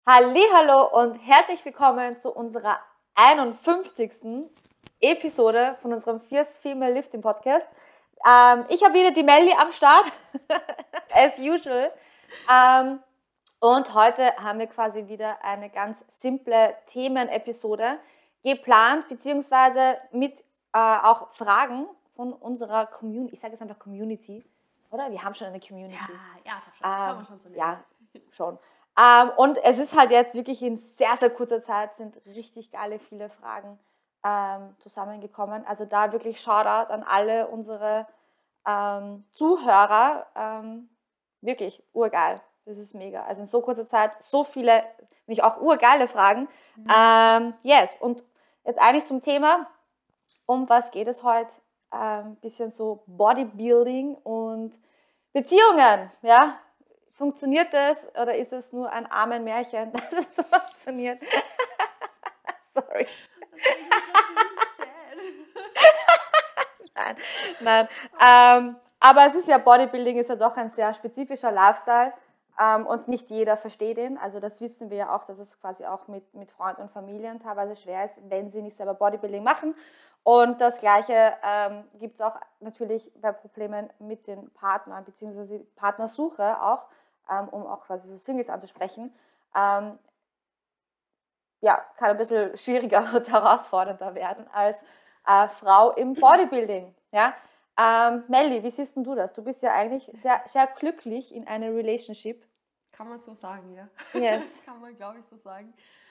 Hallihallo und herzlich willkommen zu unserer 51. Episode von unserem Fierce Female Lifting Podcast. Ich habe wieder die Melli am Start, as usual. Und heute haben wir quasi wieder eine ganz simple Themenepisode geplant, beziehungsweise mit auch Fragen von unserer Community. Ich sage jetzt einfach Community, oder? Wir haben schon eine Community. Ja, kann man schon so nennen. Ja, schon. Und es ist halt jetzt wirklich in sehr, sehr kurzer Zeit sind richtig geile viele Fragen zusammengekommen. Also da wirklich Shoutout an alle unsere Zuhörer. Wirklich urgeil. Das ist mega. Also in so kurzer Zeit so viele, mich auch urgeile Fragen. Yes. Und jetzt eigentlich zum Thema, um was geht es heute? Ein bisschen so Bodybuilding und Beziehungen, ja. Funktioniert das oder ist es nur ein armes Märchen, dass es funktioniert? Sorry. Nein. Aber es ist ja, Bodybuilding ist ja doch ein sehr spezifischer Lifestyle und nicht jeder versteht ihn. Also das wissen wir ja auch, dass es quasi auch mit Freunden und Familien teilweise schwer ist, wenn sie nicht selber Bodybuilding machen. Und das Gleiche gibt es auch natürlich bei Problemen mit den Partnern, beziehungsweise Partnersuche auch, um auch quasi so Singles anzusprechen. Kann ein bisschen schwieriger und herausfordernder werden als Frau im Bodybuilding. Ja? Melli, wie siehst du das? Du bist ja eigentlich sehr, sehr glücklich in einer Relationship. Kann man so sagen, ja. Yes. Kann man, glaube ich, so sagen.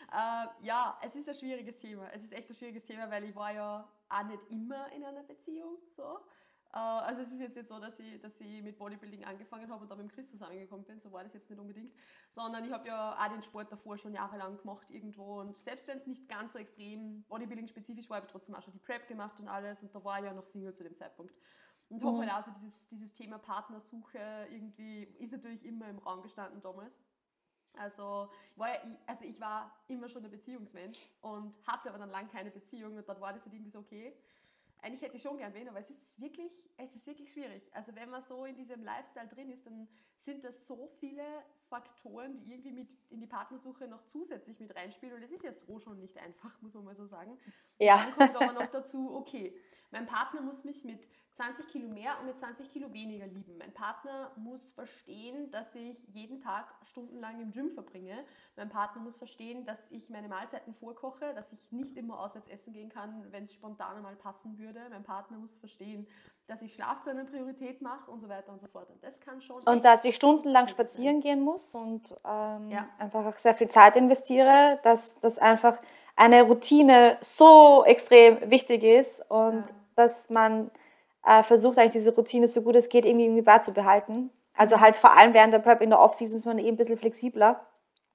Es ist ein schwieriges Thema. Es ist echt ein schwieriges Thema, weil ich war ja auch nicht immer in einer Beziehung so. Also es ist jetzt nicht so, dass ich mit Bodybuilding angefangen habe und dann mit Chris zusammengekommen bin, so war das jetzt nicht unbedingt, sondern ich habe ja auch den Sport davor schon jahrelang gemacht irgendwo und selbst wenn es nicht ganz so extrem Bodybuilding-spezifisch war, habe ich trotzdem auch schon die Prep gemacht und alles und da war ich ja noch Single zu dem Zeitpunkt. Und habe halt auch so dieses Thema Partnersuche irgendwie, ist natürlich immer im Raum gestanden damals. Also ich war immer schon ein Beziehungsmensch und hatte aber dann lange keine Beziehung und dann war das halt irgendwie so, okay, eigentlich hätte ich schon gern wen, aber es ist wirklich schwierig. Also wenn man so in diesem Lifestyle drin ist, dann sind das so viele Faktoren, die irgendwie mit in die Partnersuche noch zusätzlich mit reinspielen und es ist ja so schon nicht einfach, muss man mal so sagen. Ja. Dann kommt aber noch dazu, okay, mein Partner muss mich mit 20 Kilo mehr und mit 20 Kilo weniger lieben. Mein Partner muss verstehen, dass ich jeden Tag stundenlang im Gym verbringe. Mein Partner muss verstehen, dass ich meine Mahlzeiten vorkoche, dass ich nicht immer auswärts essen gehen kann, wenn es spontan mal passen würde. Mein Partner muss verstehen, dass ich Schlaf zu einer Priorität mache und so weiter und so fort. Und das kann schon. Und dass ich stundenlang spazieren gehen muss und einfach auch sehr viel Zeit investiere, dass das einfach eine Routine so extrem wichtig ist und dass man versucht eigentlich diese Routine so gut es geht irgendwie beizubehalten. Also halt vor allem während der Prep in der Off-Season ist man ein bisschen flexibler.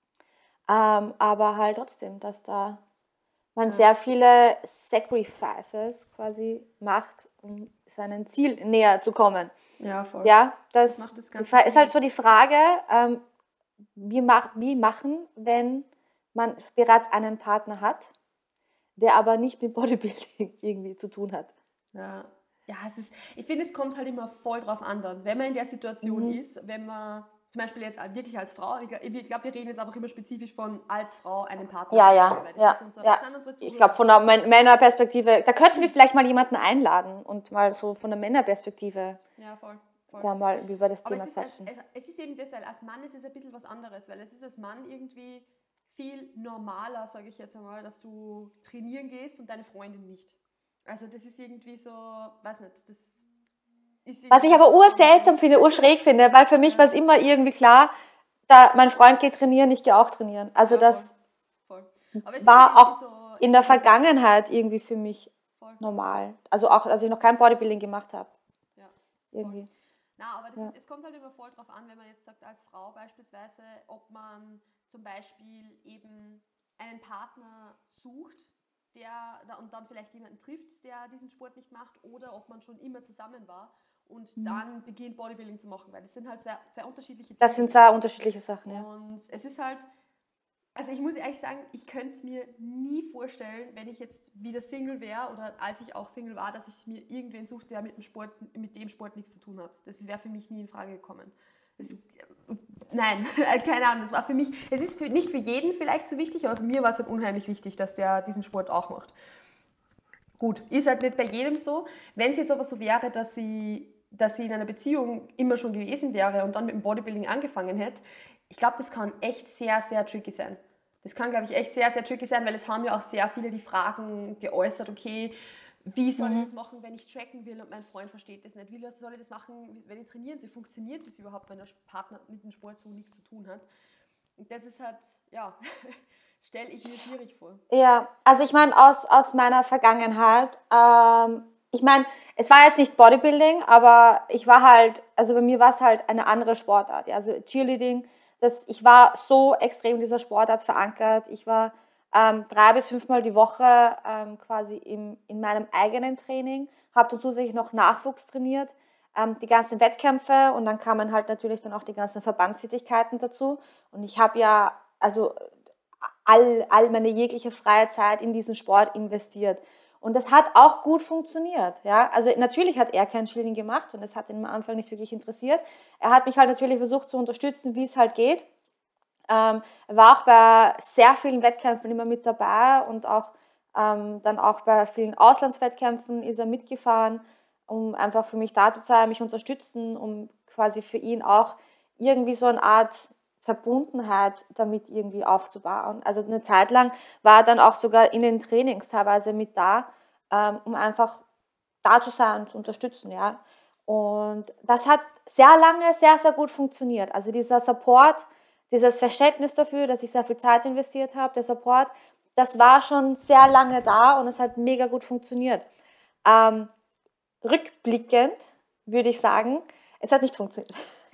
Aber halt trotzdem, dass da man sehr viele Sacrifices quasi macht, um seinem Ziel näher zu kommen. Ja, voll. Ja, das macht das Ganze ist halt so die Frage, wie machen, wenn man bereits einen Partner hat, der aber nicht mit Bodybuilding irgendwie zu tun hat. Ja, ich finde, es kommt halt immer voll drauf an dann. Wenn man in der Situation ist, wenn man zum Beispiel jetzt wirklich als Frau, ich glaube, wir reden jetzt einfach immer spezifisch von als Frau einen Partner. Ich glaube, von der Männerperspektive, da könnten wir vielleicht mal jemanden einladen und mal so von der Männerperspektive voll. da mal über das Thema quatschen. Es ist eben deshalb, als Mann ist es ein bisschen was anderes, weil es ist als Mann irgendwie viel normaler, sage ich jetzt einmal, dass du trainieren gehst und deine Freundin nicht. Also das ist irgendwie so, weiß nicht, das ist was ich aber urseltsam finde, urschräg finde, weil für mich war es immer irgendwie klar, mein Freund geht trainieren, ich gehe auch trainieren. Also das war auch so in der Vergangenheit irgendwie für mich normal. Also auch, als ich noch kein Bodybuilding gemacht habe. Ja, irgendwie. Na, aber es kommt halt immer voll drauf an, wenn man jetzt sagt, als Frau beispielsweise, ob man zum Beispiel eben einen Partner sucht, und dann vielleicht jemanden trifft, der diesen Sport nicht macht, oder ob man schon immer zusammen war und dann beginnt Bodybuilding zu machen, weil das sind halt zwei unterschiedliche Dinge. Das sind zwei unterschiedliche Sachen, ja. Und es ist halt, also ich muss ehrlich sagen, ich könnte es mir nie vorstellen, wenn ich jetzt wieder Single wäre oder als ich auch Single war, dass ich mir irgendwen suche, der mit dem Sport nichts zu tun hat. Das wäre für mich nie in Frage gekommen. Nein, keine Ahnung, das war für mich, es ist nicht für jeden vielleicht so wichtig, aber für mir war es halt unheimlich wichtig, dass der diesen Sport auch macht. Gut, ist halt nicht bei jedem so. Wenn es jetzt aber so wäre, dass sie in einer Beziehung immer schon gewesen wäre und dann mit dem Bodybuilding angefangen hätte, ich glaube, das kann echt sehr, sehr tricky sein. Das kann, glaube ich, echt sehr, sehr tricky sein, weil es haben ja auch sehr viele die Fragen geäußert, okay, wie soll ich das machen, wenn ich tracken will und mein Freund versteht das nicht? Wie soll ich das machen, wenn ich trainieren soll? Funktioniert das überhaupt, wenn der Partner mit dem Sport so nichts zu tun hat? Und das ist halt, ja, stelle ich mir schwierig vor. Ja, also ich meine, aus meiner Vergangenheit, ich meine, es war jetzt nicht Bodybuilding, aber ich war halt, also bei mir war es halt eine andere Sportart. Ja, also Cheerleading, ich war so extrem in dieser Sportart verankert. Ich war 3 bis 5 Mal die Woche quasi in meinem eigenen Training, habe dann zusätzlich noch Nachwuchs trainiert, die ganzen Wettkämpfe und dann kamen halt natürlich dann auch die ganzen Verbandstätigkeiten dazu. Und ich habe ja, also all meine jegliche freie Zeit in diesen Sport investiert. Und das hat auch gut funktioniert. Ja? Also natürlich hat er kein Cheerleading gemacht und das hat ihn am Anfang nicht wirklich interessiert. Er hat mich halt natürlich versucht zu unterstützen, wie es halt geht. Er war auch bei sehr vielen Wettkämpfen immer mit dabei und auch dann auch bei vielen Auslandswettkämpfen ist er mitgefahren, um einfach für mich da zu sein, mich unterstützen, um quasi für ihn auch irgendwie so eine Art Verbundenheit damit irgendwie aufzubauen. Also eine Zeit lang war er dann auch sogar in den Trainings teilweise mit da, um einfach da zu sein und zu unterstützen, ja. Und das hat sehr lange sehr, sehr gut funktioniert. Also dieser Support, dieses Verständnis dafür, dass ich sehr viel Zeit investiert habe, der Support, das war schon sehr lange da und es hat mega gut funktioniert. Rückblickend würde ich sagen, es hat nicht funktioniert.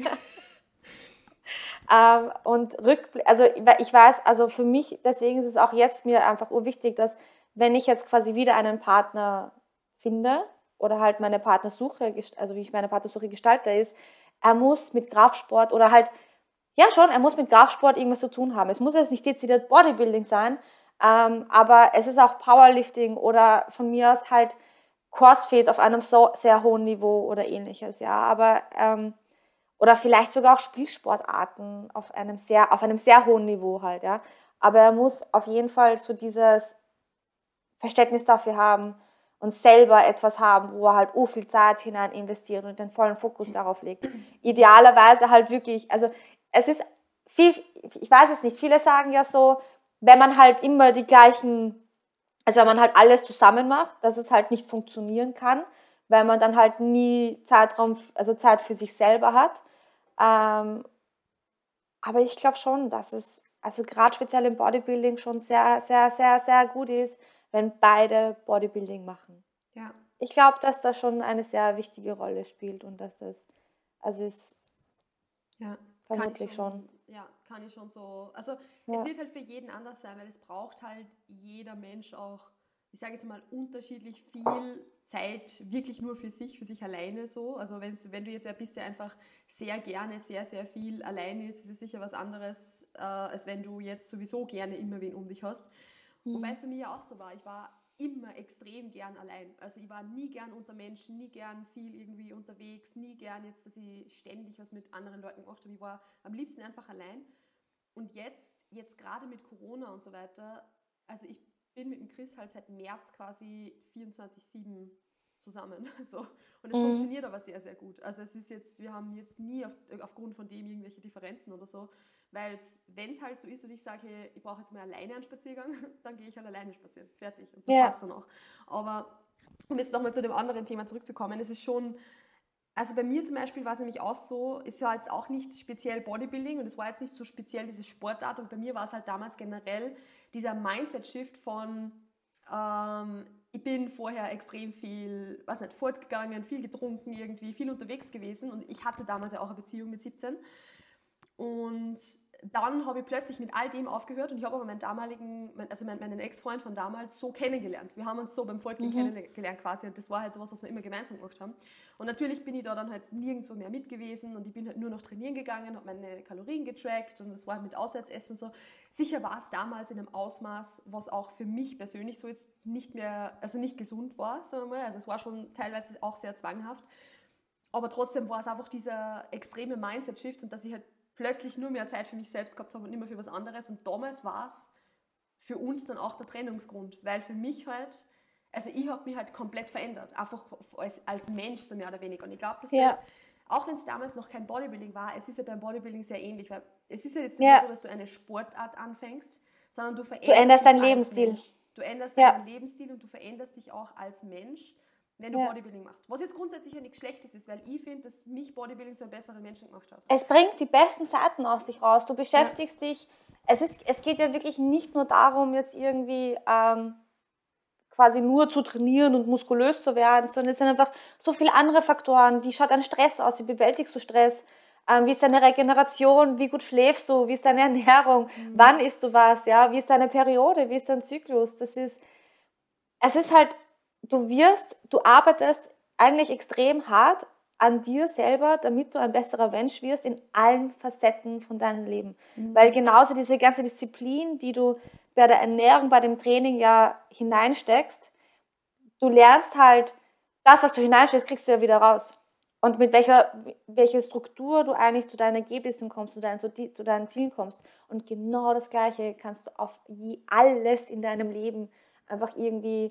Und also ich weiß, also für mich, deswegen ist es auch jetzt mir einfach urwichtig, dass wenn ich jetzt quasi wieder einen Partner finde oder halt meine Partnersuche, also wie ich meine Partnersuche gestalte, ist, er muss mit Kraftsport oder halt, ja schon, er muss mit Kraftsport irgendwas zu tun haben. Es muss jetzt nicht dezidiert Bodybuilding sein, aber es ist auch Powerlifting oder von mir aus halt CrossFit auf einem so sehr hohen Niveau oder ähnliches, ja, aber oder vielleicht sogar auch Spielsportarten auf einem sehr hohen Niveau halt, ja. Aber er muss auf jeden Fall so dieses Verständnis dafür haben und selber etwas haben, wo er halt viel Zeit hinein investiert und den vollen Fokus darauf legt. Idealerweise halt wirklich, also es ist viel, ich weiß es nicht, viele sagen ja so, wenn man halt immer die gleichen, also wenn man halt alles zusammen macht, dass es halt nicht funktionieren kann, weil man dann halt nie Zeit für sich selber hat. Aber ich glaube schon, dass es, also gerade speziell im Bodybuilding schon sehr, sehr, sehr, sehr gut ist, wenn beide Bodybuilding machen. Ja. Ich glaube, dass das schon eine sehr wichtige Rolle spielt und dass das, also ist vermutlich schon. Ja, kann ich schon so. Also es wird halt für jeden anders sein, weil es braucht halt jeder Mensch auch, ich sage jetzt mal, unterschiedlich viel Zeit wirklich nur für sich alleine so. Also wenn du jetzt wer bist, der einfach sehr gerne, sehr, sehr viel alleine ist es sicher was anderes, als wenn du jetzt sowieso gerne immer wen um dich hast. Wobei es bei mir ja auch so war, ich war immer extrem gern allein. Also ich war nie gern unter Menschen, nie gern viel irgendwie unterwegs, nie gern jetzt, dass ich ständig was mit anderen Leuten gemacht habe. Ich war am liebsten einfach allein. Und jetzt gerade mit Corona und so weiter, also ich bin mit dem Chris halt seit März quasi 24/7 zusammen. So. Und es funktioniert aber sehr, sehr gut. Also es ist jetzt, wir haben jetzt nie aufgrund von dem irgendwelche Differenzen oder so, weil wenn es halt so ist, dass ich sage, ich brauche jetzt mal alleine einen Spaziergang, dann gehe ich halt alleine spazieren. Fertig. Und das passt dann auch. Aber um jetzt nochmal zu dem anderen Thema zurückzukommen, es ist schon, also bei mir zum Beispiel war es nämlich auch so, es war jetzt auch nicht speziell Bodybuilding und es war jetzt nicht so speziell diese Sportart und bei mir war es halt damals generell dieser Mindset-Shift von ich bin vorher extrem viel, fortgegangen, viel getrunken irgendwie, viel unterwegs gewesen und ich hatte damals ja auch eine Beziehung mit 17 und dann habe ich plötzlich mit all dem aufgehört und ich habe aber meinen Ex-Freund von damals so kennengelernt. Wir haben uns so beim Fortgehen kennengelernt quasi und das war halt so was wir immer gemeinsam gemacht haben. Und natürlich bin ich da dann halt nirgendwo mehr mit gewesen und ich bin halt nur noch trainieren gegangen, habe meine Kalorien getrackt und das war halt mit Auswärtsessen so. Sicher war es damals in einem Ausmaß, was auch für mich persönlich so jetzt nicht mehr, also nicht gesund war, sagen wir mal. Also es war schon teilweise auch sehr zwanghaft. Aber trotzdem war es einfach dieser extreme Mindset-Shift und dass ich halt plötzlich nur mehr Zeit für mich selbst gehabt habe und nicht mehr für was anderes. Und damals war es für uns dann auch der Trennungsgrund, weil für mich halt, also ich habe mich halt komplett verändert, einfach als Mensch so mehr oder weniger. Und ich glaube, dass das, auch wenn es damals noch kein Bodybuilding war, es ist ja beim Bodybuilding sehr ähnlich, weil es ist ja jetzt nicht so, dass du eine Sportart anfängst, sondern du veränderst deinen Lebensstil. Mensch. Du änderst deinen Lebensstil und du veränderst dich auch als Mensch, wenn du Bodybuilding machst. Was jetzt grundsätzlich ja nichts Schlechtes ist, weil ich finde, dass mich Bodybuilding zu einem besseren Menschen gemacht hat. Es bringt die besten Seiten aus dich raus. Du beschäftigst dich, es geht ja wirklich nicht nur darum, jetzt irgendwie quasi nur zu trainieren und muskulös zu werden, sondern es sind einfach so viele andere Faktoren. Wie schaut dein Stress aus? Wie bewältigst du Stress? Wie ist deine Regeneration? Wie gut schläfst du? Wie ist deine Ernährung? Wann isst du was? Ja? Wie ist deine Periode? Wie ist dein Zyklus? Es ist halt, du arbeitest eigentlich extrem hart an dir selber, damit du ein besserer Mensch wirst in allen Facetten von deinem Leben. Weil genauso diese ganze Disziplin, die du bei der Ernährung, bei dem Training ja hineinsteckst, du lernst halt, das, was du hineinsteckst, kriegst du ja wieder raus. Und mit welcher Struktur du eigentlich zu deinen Ergebnissen kommst, zu deinen Zielen kommst. Und genau das Gleiche kannst du auf alles in deinem Leben einfach irgendwie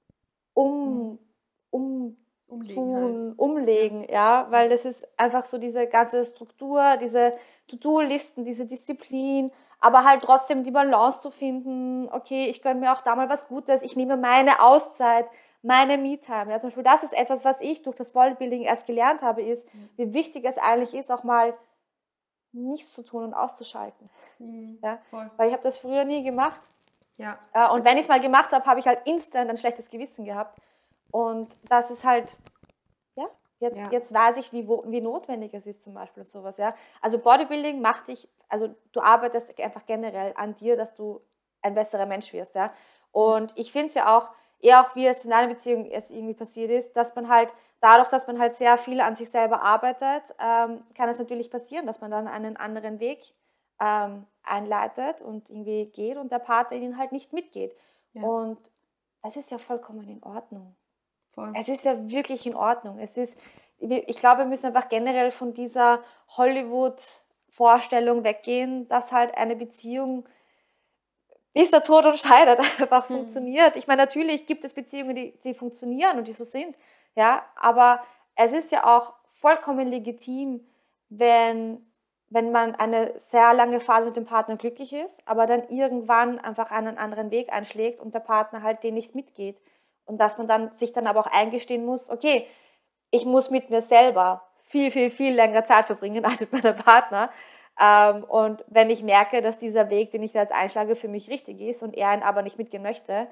umlegen, ja, weil das ist einfach so diese ganze Struktur, diese To-Do-Listen, diese Disziplin, aber halt trotzdem die Balance zu finden, okay, ich gönne mir auch da mal was Gutes, ich nehme meine Auszeit, meine Me-Time, ja, zum Beispiel das ist etwas, was ich durch das Bodybuilding erst gelernt habe, ist, wie wichtig es eigentlich ist, auch mal nichts zu tun und auszuschalten, ja, weil ich habe das früher nie gemacht, und wenn ich es mal gemacht habe, habe ich halt instant ein schlechtes Gewissen gehabt. Und das ist halt, jetzt weiß ich, wie notwendig es ist zum Beispiel und sowas, ja. Also Bodybuilding macht dich, also du arbeitest einfach generell an dir, dass du ein besserer Mensch wirst, ja. Und ich finde es ja auch, eher auch wie es in einer Beziehung es irgendwie passiert ist, dass man halt, dadurch, dass man halt sehr viel an sich selber arbeitet, kann es natürlich passieren, dass man dann einen anderen Weg einleitet und irgendwie geht und der Partner ihn halt nicht mitgeht. Und das ist ja vollkommen in Ordnung. Es ist ja wirklich in Ordnung. Ich glaube, wir müssen einfach generell von dieser Hollywood-Vorstellung weggehen, dass halt eine Beziehung, bis der Tod uns scheidet, einfach funktioniert. Ich meine, natürlich gibt es Beziehungen, die funktionieren und die so sind, ja, aber es ist ja auch vollkommen legitim, wenn man eine sehr lange Phase mit dem Partner glücklich ist, aber dann irgendwann einfach einen anderen Weg einschlägt und der Partner halt den nicht mitgeht. Und dass man dann sich dann aber auch eingestehen muss, okay, ich muss mit mir selber viel, viel, viel länger Zeit verbringen als mit meinem Partner. Und wenn ich merke, dass dieser Weg, den ich da jetzt einschlage, für mich richtig ist und er ihn aber nicht mitgehen möchte,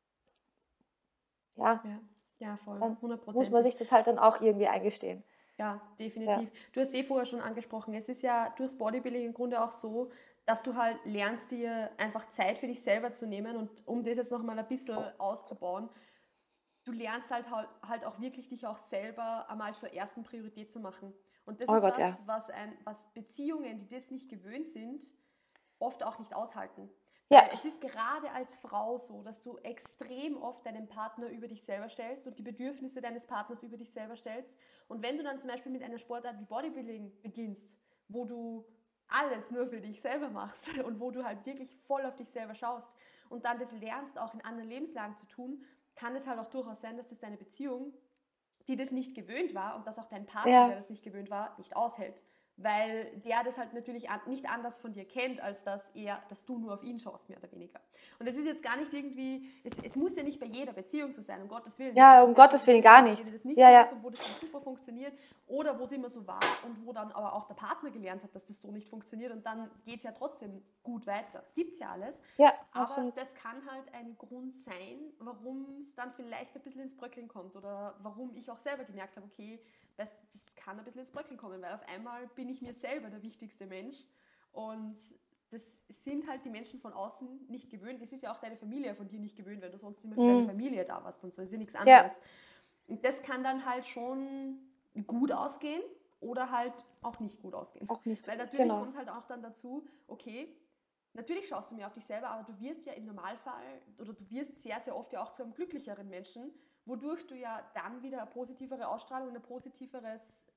ja voll, 100%. Muss man sich das halt dann auch irgendwie eingestehen. Ja, definitiv. Ja. Du hast vorher schon angesprochen, es ist ja durchs Bodybuilding im Grunde auch so, dass du halt lernst, dir einfach Zeit für dich selber zu nehmen und um das jetzt nochmal ein bisschen auszubauen, du lernst halt auch wirklich dich auch selber einmal zur ersten Priorität zu machen. Und das was Beziehungen, die das nicht gewöhnt sind, oft auch nicht aushalten. Ja. Weil es ist gerade als Frau so, dass du extrem oft deinen Partner über dich selber stellst und die Bedürfnisse deines Partners über dich selber stellst. Und wenn du dann zum Beispiel mit einer Sportart wie Bodybuilding beginnst, wo du alles nur für dich selber machst und wo du halt wirklich voll auf dich selber schaust und dann das lernst, auch in anderen Lebenslagen zu tun, kann es halt auch durchaus sein, dass das deine Beziehung, die das nicht gewöhnt war und dass auch dein Partner, der das nicht gewöhnt war, nicht aushält. Weil der das halt natürlich nicht anders von dir kennt, als dass du nur auf ihn schaust, mehr oder weniger. Und es ist jetzt gar nicht irgendwie, es muss ja nicht bei jeder Beziehung so sein, um Gottes Willen. Ja, um Gottes Willen gar nicht. Das nicht so ist und wo das dann super funktioniert oder wo es immer so war und wo dann aber auch der Partner gelernt hat, dass das so nicht funktioniert und dann geht es ja trotzdem gut weiter. Gibt's ja alles. Ja, aber absolut. Das kann halt ein Grund sein, warum es dann vielleicht ein bisschen ins Bröckeln kommt oder warum ich auch selber gemerkt habe, okay, das kann ein bisschen ins Bröckeln kommen, weil auf einmal bin ich mir selber der wichtigste Mensch und das sind halt die Menschen von außen nicht gewöhnt. Das ist ja auch deine Familie von dir nicht gewöhnt, wenn du sonst immer für deine Familie da warst und so. Das ist ja nichts anderes. Ja. Und das kann dann halt schon gut ausgehen oder halt auch nicht gut ausgehen. Auch nicht. Weil natürlich kommt halt auch dann dazu, okay, natürlich schaust du mehr auf dich selber, aber du wirst ja im Normalfall oder du wirst sehr, sehr oft ja auch zu einem glücklicheren Menschen, wodurch du ja dann wieder eine positivere Ausstrahlung und ein positiveres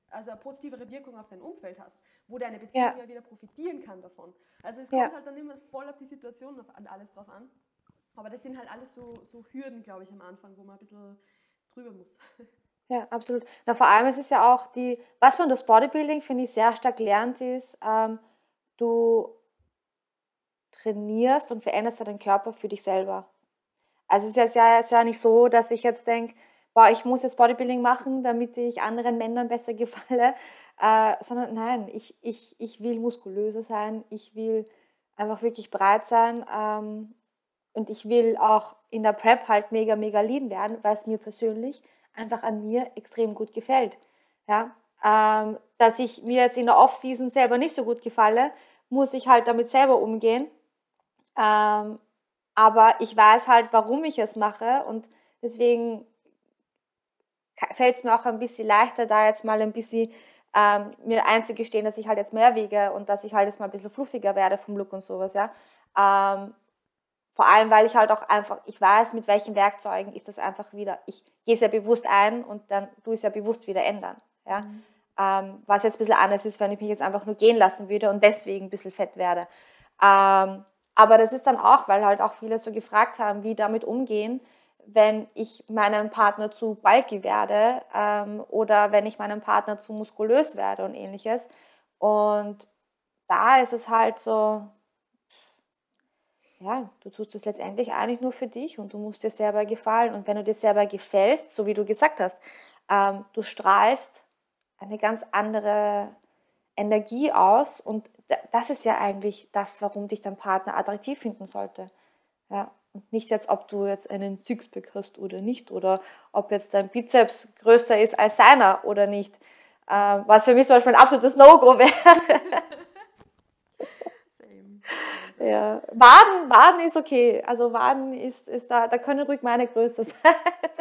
also eine positivere Wirkung auf dein Umfeld hast, wo deine Beziehung ja wieder profitieren kann davon. Also es kommt halt dann immer voll auf die Situation und alles drauf an. Aber das sind halt alles so Hürden, glaube ich, am Anfang, wo man ein bisschen drüber muss. Ja, absolut. Na, vor allem ist es ja auch was man durch Bodybuilding, finde ich, sehr stark lernt, ist, du trainierst und veränderst deinen Körper für dich selber. Also es ist jetzt ja nicht so, dass ich jetzt denke, boah, ich muss jetzt Bodybuilding machen, damit ich anderen Männern besser gefalle, sondern nein, ich will muskulöser sein, ich will einfach wirklich breit sein, und ich will auch in der Prep halt mega, mega lean werden, weil es mir persönlich einfach an mir extrem gut gefällt. Ja? Dass ich mir jetzt in der Off-Season selber nicht so gut gefalle, muss ich halt damit selber umgehen. Aber ich weiß halt, warum ich es mache, und deswegen fällt es mir auch ein bisschen leichter, da jetzt mal ein bisschen mir einzugestehen, dass ich halt jetzt mehr wiege und dass ich halt jetzt mal ein bisschen fluffiger werde vom Look und sowas, ja. Vor allem, weil ich halt auch einfach, ich weiß, mit welchen Werkzeugen ist das einfach wieder, ich gehe es ja bewusst ein und dann tue ich es ja bewusst wieder ändern, ja. Was jetzt ein bisschen anders ist, wenn ich mich jetzt einfach nur gehen lassen würde und deswegen ein bisschen fett werde. Aber das ist dann auch, weil halt auch viele so gefragt haben, wie damit umgehen, wenn ich meinem Partner zu bulky werde, oder wenn ich meinem Partner zu muskulös werde und ähnliches. Und da ist es halt so, ja, du tust es letztendlich eigentlich nur für dich und du musst dir selber gefallen. Und wenn du dir selber gefällst, so wie du gesagt hast, du strahlst eine ganz andere Energie aus, und das ist ja eigentlich das, warum dich dein Partner attraktiv finden sollte. Ja, und nicht jetzt, ob du jetzt einen Sixpack hast oder nicht, oder ob jetzt dein Bizeps größer ist als seiner oder nicht, was für mich zum Beispiel ein absolutes No-Go wäre. Ja. Waden ist okay, also Waden ist da können ruhig meine Größe sein.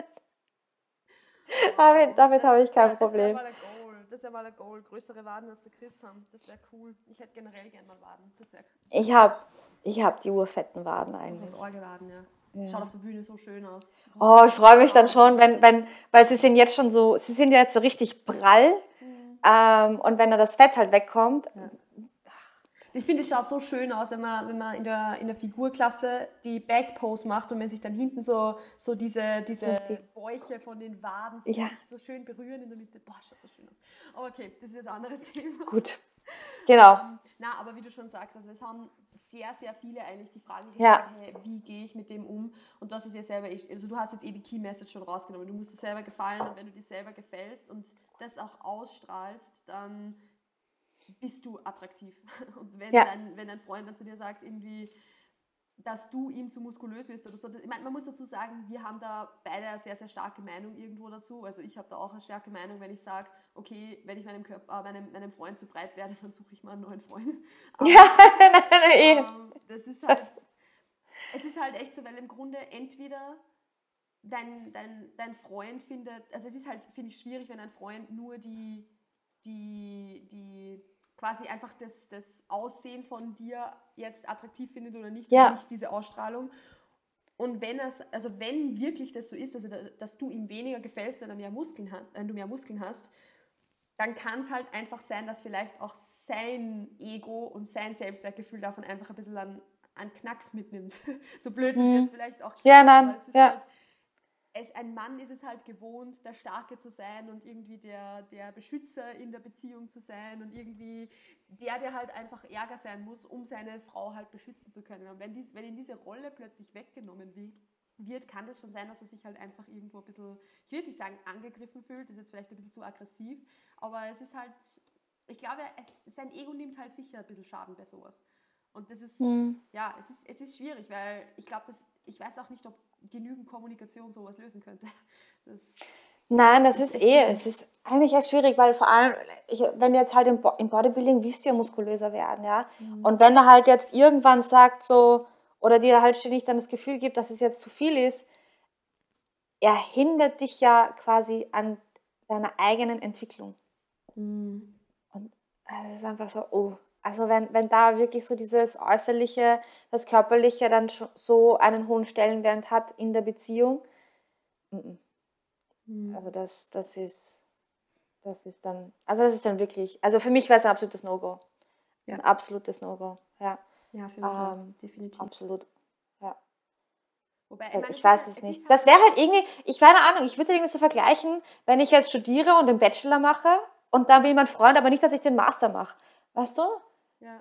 Damit habe ich kein Problem. Das wäre mal ein Goal, größere Waden als der Chris haben. Das wäre cool. Ich hätte generell gerne mal Waden. Ich hab die urfetten Waden eigentlich. Das Orgelwaden, ja. Schaut auf der Bühne so schön aus. Oh, ich freue mich dann schon, weil sie sind jetzt schon so, sie sind ja jetzt so richtig prall. Und wenn da das Fett halt wegkommt. Ja. Ich finde, es schaut so schön aus, wenn man in der Figurklasse die Backpose macht und wenn sich dann hinten so diese Bäuche von den Waden so schön berühren in der Mitte. Boah, schaut so schön aus. Aber okay, das ist jetzt ein anderes Thema. Gut, genau. Aber wie du schon sagst, also es haben sehr, sehr viele eigentlich die Frage gestellt, hey, wie gehe ich mit dem um? Und du hast es ja selber, also du hast jetzt die Key Message schon rausgenommen, du musst dir selber gefallen, und wenn du dir selber gefällst und das auch ausstrahlst, dann bist du attraktiv. Und wenn dein Freund dann zu dir sagt, irgendwie, dass du ihm zu muskulös wirst oder so, ich meine, man muss dazu sagen, wir haben da beide eine sehr, sehr starke Meinung irgendwo dazu. Also ich habe da auch eine starke Meinung, wenn ich sage, okay, wenn ich meinem Freund zu breit werde, dann suche ich mal einen neuen Freund. Aber, das ist halt, es ist halt echt so, weil im Grunde entweder dein Freund findet, also es ist halt, finde ich, schwierig, wenn ein Freund nur die quasi einfach das Aussehen von dir jetzt attraktiv findet oder nicht, oder nicht diese Ausstrahlung. Und wenn wirklich das so ist, also dass du ihm weniger gefällst, wenn du mehr Muskeln hast, dann kann es halt einfach sein, dass vielleicht auch sein Ego und sein Selbstwertgefühl davon einfach ein bisschen an Knacks mitnimmt. So blöd das jetzt vielleicht auch klingt. Ja, nein. Halt, ein Mann ist es halt gewohnt, der Starke zu sein und irgendwie der Beschützer in der Beziehung zu sein und irgendwie der halt einfach Ärger sein muss, um seine Frau halt beschützen zu können. Und wenn in diese Rolle plötzlich weggenommen wird, kann das schon sein, dass er sich halt einfach irgendwo ein bisschen, ich will nicht sagen angegriffen fühlt, das ist jetzt vielleicht ein bisschen zu aggressiv, aber es ist halt, ich glaube, sein Ego nimmt halt sicher ein bisschen Schaden bei sowas. Und das ist, es ist schwierig, weil ich glaube, ich weiß auch nicht, ob genügend Kommunikation sowas lösen könnte. Nein, es ist eigentlich echt schwierig, weil vor allem, wenn du jetzt halt im Bodybuilding willst du ja muskulöser werden, ja. Und wenn er halt jetzt irgendwann sagt so, oder dir halt ständig dann das Gefühl gibt, dass es jetzt zu viel ist, er hindert dich ja quasi an deiner eigenen Entwicklung. Und es ist einfach so, also wenn da wirklich so dieses Äußerliche, das Körperliche dann so einen hohen Stellenwert hat in der Beziehung, also das das ist dann wirklich, also für mich wäre es ein absolutes No-Go. Ja. Ein absolutes No-Go, ja. Ja, für mich auch, definitiv. Absolut, ja. Wobei, ich weiß es nicht. Das wäre halt irgendwie, keine Ahnung, ich würde es irgendwie so vergleichen, wenn ich jetzt studiere und den Bachelor mache und dann will mein Freund aber nicht, dass ich den Master mache. Weißt du? Ja.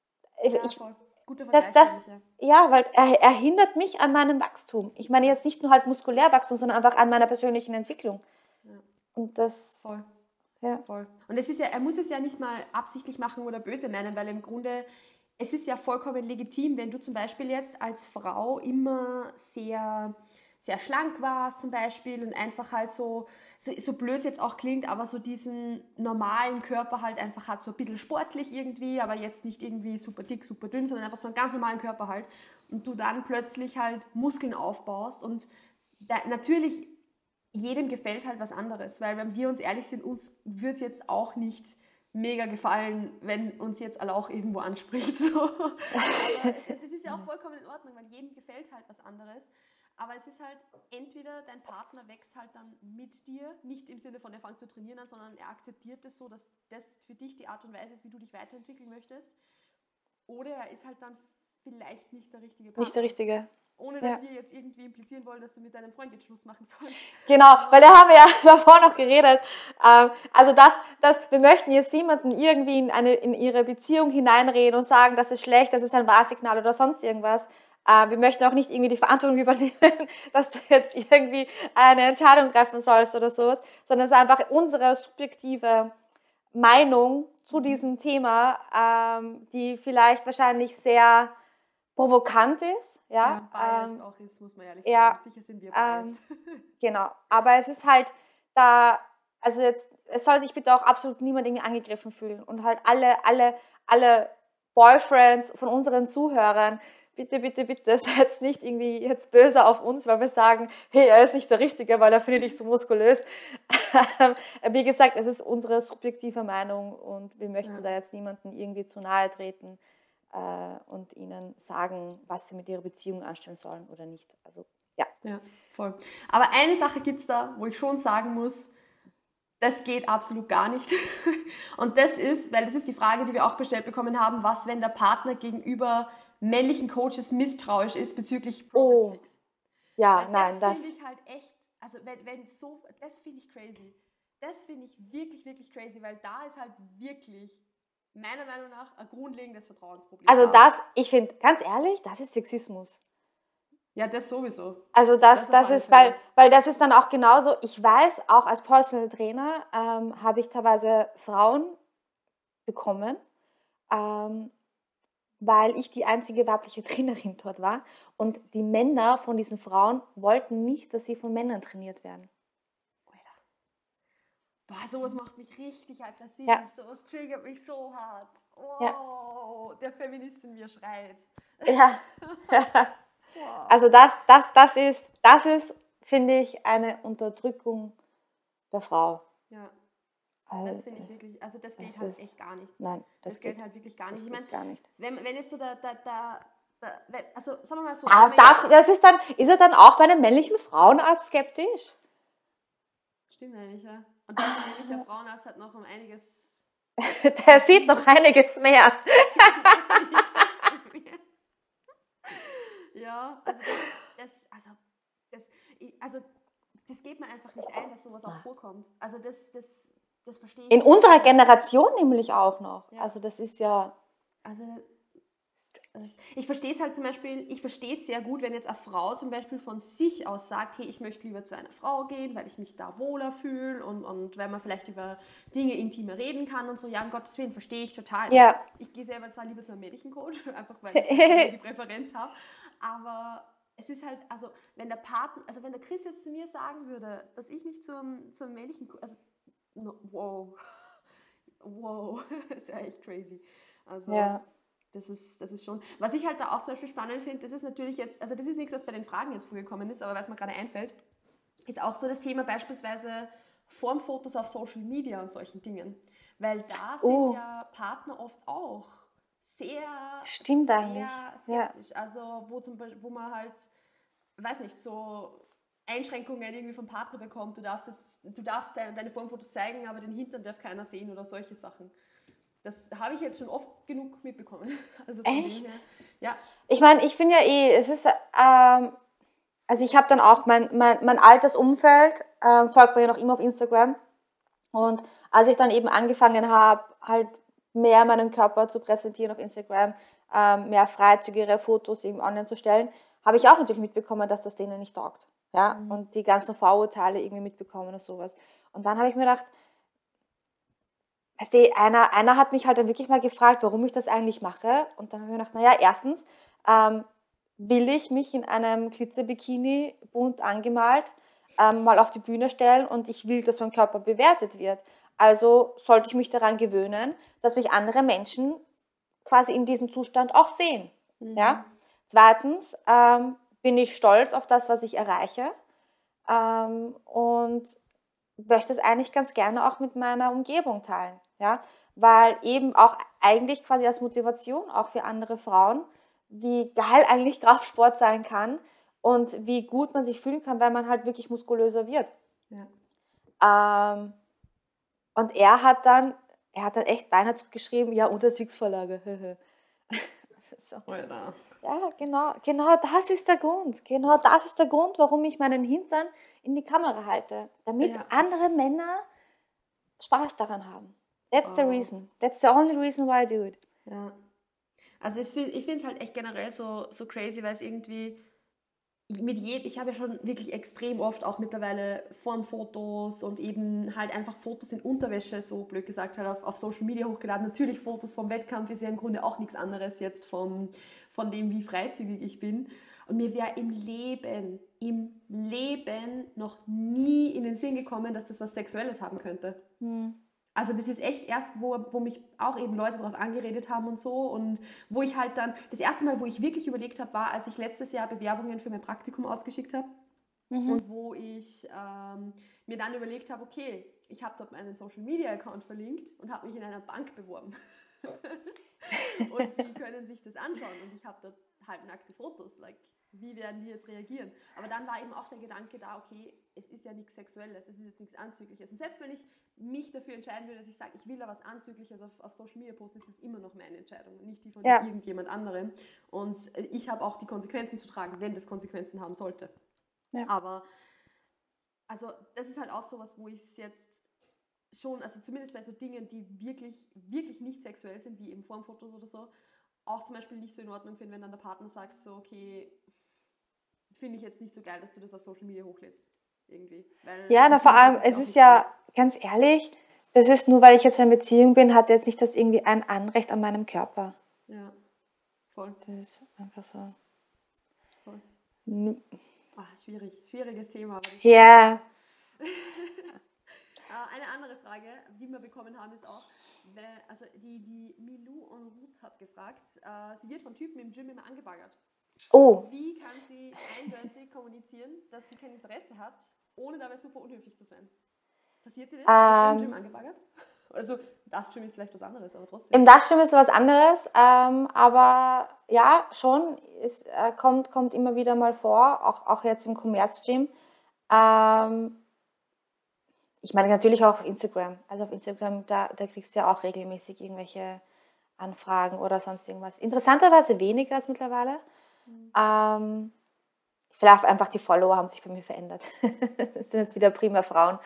Voll. Guter Vergleich. Ja, weil er hindert mich an meinem Wachstum. Ich meine jetzt nicht nur halt muskulär Wachstum, sondern einfach an meiner persönlichen Entwicklung. Ja. Und das... Voll. Ja. Voll. Und es ist ja, er muss es ja nicht mal absichtlich machen oder böse meinen, weil im Grunde, es ist ja vollkommen legitim, wenn du zum Beispiel jetzt als Frau immer sehr, sehr schlank warst zum Beispiel und einfach halt so blöd es jetzt auch klingt, aber so diesen normalen Körper halt einfach hat, so ein bisschen sportlich irgendwie, aber jetzt nicht irgendwie super dick, super dünn, sondern einfach so einen ganz normalen Körper halt. Und du dann plötzlich halt Muskeln aufbaust und natürlich jedem gefällt halt was anderes, weil wenn wir uns ehrlich sind, uns wird es jetzt auch nicht mega gefallen, wenn uns jetzt alle auch irgendwo anspricht. So. Aber das ist ja auch vollkommen in Ordnung, weil jedem gefällt halt was anderes. Aber es ist halt, entweder dein Partner wächst halt dann mit dir, nicht im Sinne von, er fängt zu trainieren an, sondern er akzeptiert es so, dass das für dich die Art und Weise ist, wie du dich weiterentwickeln möchtest. Oder er ist halt dann vielleicht nicht der richtige Partner. Nicht der richtige. Ohne dass wir jetzt irgendwie implizieren wollen, dass du mit deinem Freund jetzt Schluss machen sollst. Genau, weil da haben wir ja davor noch geredet. Also wir möchten jetzt niemanden irgendwie in ihre Beziehung hineinreden und sagen, das ist schlecht, das ist ein Warnsignal oder sonst irgendwas. Wir möchten auch nicht irgendwie die Verantwortung übernehmen, dass du jetzt irgendwie eine Entscheidung treffen sollst oder sowas, sondern es ist einfach unsere subjektive Meinung zu diesem Thema, die vielleicht wahrscheinlich sehr provokant ist. Ja, biased auch ist, muss man ehrlich sagen. Ja, sicher sind wir biased. Genau, aber es ist halt da, also jetzt, es soll sich bitte auch absolut niemand irgendwie angegriffen fühlen und halt alle Boyfriends von unseren Zuhörern, bitte seid nicht irgendwie jetzt böse auf uns, weil wir sagen, hey, er ist nicht der Richtige, weil er findet dich so muskulös. Wie gesagt, es ist unsere subjektive Meinung und wir möchten da jetzt niemanden irgendwie zu nahe treten und ihnen sagen, was sie mit ihrer Beziehung anstellen sollen oder nicht. Also, ja. Ja, voll. Aber eine Sache gibt es da, wo ich schon sagen muss, das geht absolut gar nicht. Und das ist, weil das ist die Frage, die wir auch gestellt bekommen haben, was, wenn der Partner gegenüber männlichen Coaches misstrauisch ist bezüglich Progress Picks. Ja, weil nein, das finde ich halt echt, also wenn so, das finde ich crazy. Das finde ich wirklich, wirklich crazy, weil da ist halt wirklich meiner Meinung nach ein grundlegendes Vertrauensproblem. Also ich finde, ganz ehrlich, das ist Sexismus. Ja, das sowieso. Also das ist, weil das ist dann auch genauso, ich weiß, auch als Personal Trainer habe ich teilweise Frauen bekommen, weil ich die einzige weibliche Trainerin dort war und die Männer von diesen Frauen wollten nicht, dass sie von Männern trainiert werden. Boah, sowas macht mich richtig aggressiv. Ja. Sowas triggert mich so hart. Oh, ja. Der Feminist in mir schreit. Ja. Wow. Also das ist, finde ich, eine Unterdrückung der Frau. Ja. Das finde ich wirklich, also das geht halt echt gar nicht. Nein, das geht halt wirklich gar nicht. Ich meine, gar nicht. Wenn jetzt so also sagen wir mal so. Ist er dann auch bei einem männlichen Frauenarzt skeptisch? Stimmt eigentlich, ja. Und ein männlicher Frauenarzt hat noch um einiges... Der sieht noch einiges mehr. Ja, also das geht mir einfach nicht ein, dass sowas auch vorkommt. Also das verstehe ich. In unserer Generation nämlich auch noch. Ja. Also das ist ja... Also ich verstehe es halt zum Beispiel, ich verstehe es sehr gut, wenn jetzt eine Frau zum Beispiel von sich aus sagt, hey, ich möchte lieber zu einer Frau gehen, weil ich mich da wohler fühle und weil man vielleicht über Dinge intimer reden kann und so. Ja, um Gottes Willen, verstehe ich total. Ja. Ich gehe selber zwar lieber zu einem Mädchencoach, einfach weil ich die Präferenz habe, aber es ist halt, also wenn der Chris jetzt zu mir sagen würde, dass ich nicht zum Mädchencoach, also wow, das ist ja echt crazy. Also ja. Das ist schon, was ich halt da auch zum Beispiel spannend finde, das ist natürlich jetzt, also das ist nichts, was bei den Fragen jetzt vorgekommen ist, aber was mir gerade einfällt, ist auch so das Thema beispielsweise Formfotos auf Social Media und solchen Dingen. Weil da sind ja Partner oft auch sehr skeptisch. Ja. Also wo man halt, weiß nicht, so Einschränkungen irgendwie vom Partner bekommt. Du darfst deine Formfotos zeigen, aber den Hintern darf keiner sehen oder solche Sachen. Das habe ich jetzt schon oft genug mitbekommen. Also von Echt? dem her, ja. Ich meine, ich finde ja es ist, also ich habe dann auch mein altes Umfeld, folgt mir ja noch immer auf Instagram. Und als ich dann eben angefangen habe, halt mehr meinen Körper zu präsentieren auf Instagram, mehr freizügigere Fotos eben online zu stellen, habe ich auch natürlich mitbekommen, dass das denen nicht taugt. Ja? Und die ganzen Vorurteile irgendwie mitbekommen oder sowas. Und dann habe ich mir gedacht, weißt du, einer hat mich halt dann wirklich mal gefragt, warum ich das eigentlich mache. Und dann habe ich mir gedacht, naja, erstens will ich mich in einem Glitzerbikini bunt angemalt mal auf die Bühne stellen und ich will, dass mein Körper bewertet wird. Also sollte ich mich daran gewöhnen, dass mich andere Menschen quasi in diesem Zustand auch sehen. Ja? Zweitens bin ich stolz auf das, was ich erreiche und möchte es eigentlich ganz gerne auch mit meiner Umgebung teilen. Ja? Weil eben auch eigentlich quasi als Motivation auch für andere Frauen, wie geil eigentlich Kraftsport sein kann und wie gut man sich fühlen kann, wenn man halt wirklich muskulöser wird. Ja. Und er hat dann echt beinahe zurückgeschrieben, ja, Untersiegsvorlage. So. Ja, genau das ist der Grund. Genau das ist der Grund, warum ich meinen Hintern in die Kamera halte. Damit andere Männer Spaß daran haben. That's the reason. That's the only reason why I do it. Ja. Also ich finde es halt echt generell so crazy, weil es irgendwie ich habe ja schon wirklich extrem oft auch mittlerweile Formfotos und eben halt einfach Fotos in Unterwäsche, so blöd gesagt, halt auf Social Media hochgeladen. Natürlich Fotos vom Wettkampf ist ja im Grunde auch nichts anderes jetzt von dem, wie freizügig ich bin. Und mir wäre im Leben noch nie in den Sinn gekommen, dass das was Sexuelles haben könnte. Also das ist echt erst, wo mich auch eben Leute darauf angeredet haben und so, und wo ich halt dann, das erste Mal, wo ich wirklich überlegt habe, war, als ich letztes Jahr Bewerbungen für mein Praktikum ausgeschickt habe und wo ich mir dann überlegt habe, okay, ich habe dort meinen Social-Media-Account verlinkt und habe mich in einer Bank beworben. Und die können sich das anschauen und ich habe dort halbnackte Fotos, wie werden die jetzt reagieren? Aber dann war eben auch der Gedanke da, okay, es ist ja nichts Sexuelles, es ist jetzt nichts Anzügliches. Und selbst wenn ich mich dafür entscheiden würde, dass ich sage, ich will da was Anzügliches auf Social Media posten, ist es immer noch meine Entscheidung, nicht die von irgendjemand anderem. Und ich habe auch die Konsequenzen zu tragen, wenn das Konsequenzen haben sollte. Ja. Aber also das ist halt auch sowas, wo ich es jetzt schon, also zumindest bei so Dingen, die wirklich, wirklich nicht sexuell sind, wie eben Formfotos oder so, auch zum Beispiel nicht so in Ordnung finde, wenn dann der Partner sagt, so, okay, finde ich jetzt nicht so geil, dass du das auf Social Media hochlädst. Irgendwie. Weil vor allem, es ist ja, ganz ehrlich, das ist nur, weil ich jetzt in einer Beziehung bin, hat jetzt nicht das irgendwie ein Anrecht an meinem Körper. Ja, voll. Das ist einfach so. Voll. Schwieriges Thema. Ja. Eine andere Frage, die wir bekommen haben, ist auch, also die Milou en route hat gefragt, sie wird von Typen im Gym immer angebaggert. Oh. Wie kann sie eindeutig kommunizieren, dass sie kein Interesse hat, ohne dabei super unhöflich zu sein? Passiert dir das? Ist du im Gym angebaggert? Also das Gym ist vielleicht was anderes, aber trotzdem. Im das Gym ist was anderes, aber ja, schon, es kommt immer wieder mal vor, auch jetzt im Kommerz-Gym. Ich meine natürlich auch auf Instagram. Also auf Instagram, da kriegst du ja auch regelmäßig irgendwelche Anfragen oder sonst irgendwas. Interessanterweise weniger als mittlerweile. Vielleicht einfach die Follower haben sich bei mir verändert. Das sind jetzt wieder prima Frauen.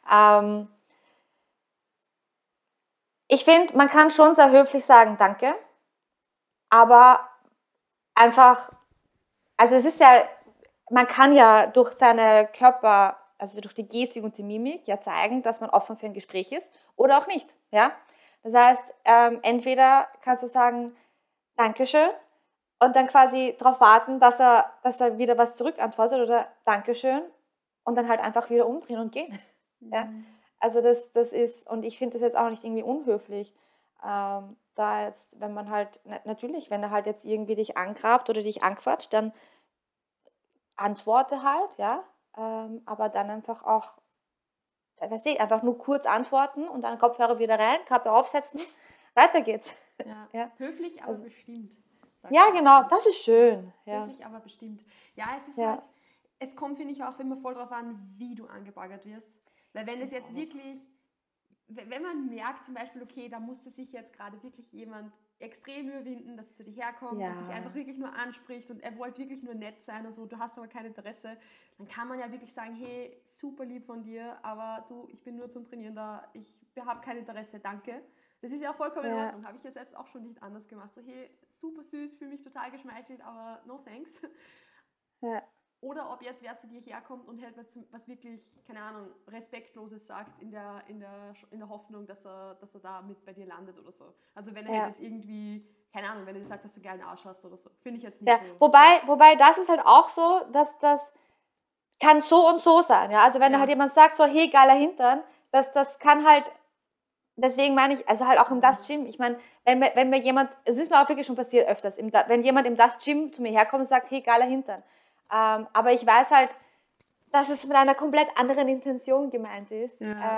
Ich finde, man kann schon sehr höflich sagen, danke. Aber einfach, also es ist ja, man kann ja durch seine Körper, also durch die Gestik und die Mimik ja zeigen, dass man offen für ein Gespräch ist oder auch nicht. Ja? Das heißt, entweder kannst du sagen, Dankeschön, und dann quasi darauf warten, dass er wieder was zurückantwortet oder Dankeschön und dann halt einfach wieder umdrehen und gehen. Ja? Also das ist, und ich finde das jetzt auch nicht irgendwie unhöflich, da jetzt, wenn man halt, natürlich, wenn er halt jetzt irgendwie dich angrabt oder dich anquatscht, dann antworte halt, ja, aber dann einfach auch, weiß ich, einfach nur kurz antworten und dann Kopfhörer wieder rein, Kappe aufsetzen, weiter geht's. Ja. Höflich, aber bestimmt. Ja, genau, das ist schön. Höflich, aber bestimmt. Ja, es ist Ja. halt, es kommt, finde ich, auch immer voll drauf an, wie du angebaggert wirst. Weil wenn es jetzt wirklich, wenn man merkt zum Beispiel, okay, da musste sich jetzt gerade wirklich jemand extrem überwinden, dass er zu dir herkommt und dich einfach wirklich nur anspricht und er wollte wirklich nur nett sein und so, du hast aber kein Interesse, dann kann man ja wirklich sagen, hey, super lieb von dir, aber du, ich bin nur zum Trainieren da, ich habe kein Interesse, danke. Das ist ja auch vollkommen in Ordnung, habe ich ja selbst auch schon nicht anders gemacht. So, hey, super süß, fühle mich total geschmeichelt, aber no thanks. Ja. Oder ob jetzt wer zu dir herkommt und halt was wirklich, keine Ahnung, Respektloses sagt in der Hoffnung, dass er da mit bei dir landet oder so. Also wenn er halt jetzt irgendwie, keine Ahnung, wenn er dir sagt, dass du einen geilen Arsch hast oder so. Finde ich jetzt nicht so. Wobei das ist halt auch so, dass das kann so und so sein. Ja? Also wenn halt jemand sagt so, hey, geiler Hintern, das kann halt, deswegen meine ich, also halt auch im Das Gym, ich meine, wenn mir jemand, es ist mir auch wirklich schon passiert öfters, wenn jemand im Das Gym zu mir herkommt und sagt, hey, geiler Hintern, aber ich weiß halt, dass es mit einer komplett anderen Intention gemeint ist,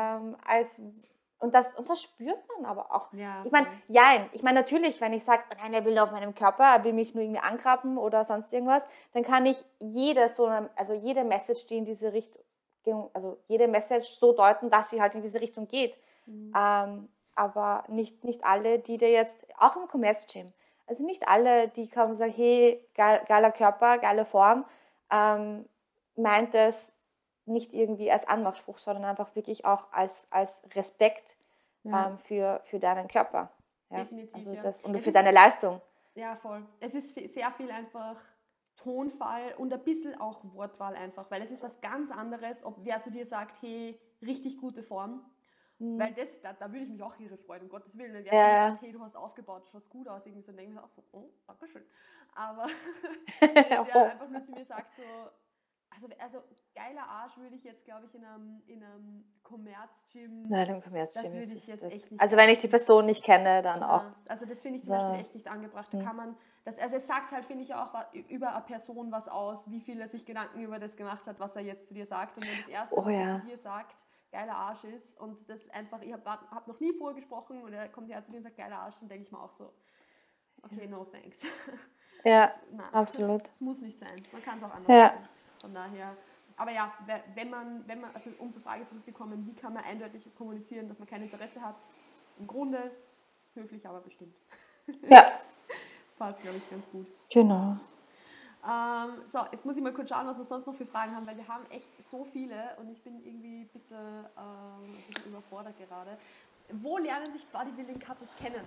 und das spürt man aber auch. Ich meine, natürlich, wenn ich sage, nein, er will nur auf meinem Körper, er will mich nur irgendwie angraben oder sonst irgendwas, dann kann ich jede Message, die in diese Richtung, also jede Message so deuten, dass sie halt in diese Richtung geht. Aber nicht alle, die dir jetzt, auch im Commerz-Gym, also nicht alle, die kommen und sagen, hey, geiler Körper, geile Form, meint es nicht irgendwie als Anmachspruch, sondern einfach wirklich auch als Respekt für deinen Körper. Ja? Definitiv, also und für deine Leistung. Ja, voll. Es ist sehr viel einfach Tonfall und ein bisschen auch Wortwahl einfach, weil es ist was ganz anderes, ob wer zu dir sagt, hey, richtig gute Form. Weil da würde ich mich auch irre freuen, um Gottes Willen. Wenn wer zu mir sagt, hey, du hast aufgebaut, du schaust gut aus, irgendwie so, dann denke ich mir auch so, oh, dankeschön. Aber wenn jetzt wer einfach nur zu mir sagt, so, also geiler Arsch würde ich jetzt, glaube ich, in einem Commerz-Gym. Nein, im Commerz-Gym. Das würde ich jetzt echt nicht. Also wenn ich die Person nicht kenne, dann auch. Also das finde ich zum Beispiel echt nicht angebracht. Da kann man, also es sagt halt, finde ich, auch über eine Person was aus, wie viel er sich Gedanken über das gemacht hat, was er jetzt zu dir sagt. Und wenn das Erste, was er zu dir sagt, geiler Arsch ist und das einfach, ich hab noch nie vorgesprochen und er kommt her zu dir und sagt geiler Arsch, dann denke ich mir auch so, okay, no thanks. Ja, absolut. Das muss nicht sein. Man kann es auch anders machen. Von daher, aber ja, wenn man, also um zur Frage zurückzukommen, wie kann man eindeutig kommunizieren, dass man kein Interesse hat? Im Grunde höflich, aber bestimmt. Ja. Das passt, glaube ich, ganz gut. Genau. So, jetzt muss ich mal kurz schauen, was wir sonst noch für Fragen haben, weil wir haben echt so viele und ich bin irgendwie ein bisschen überfordert gerade. Wo lernen sich Bodybuilding-Couples kennen?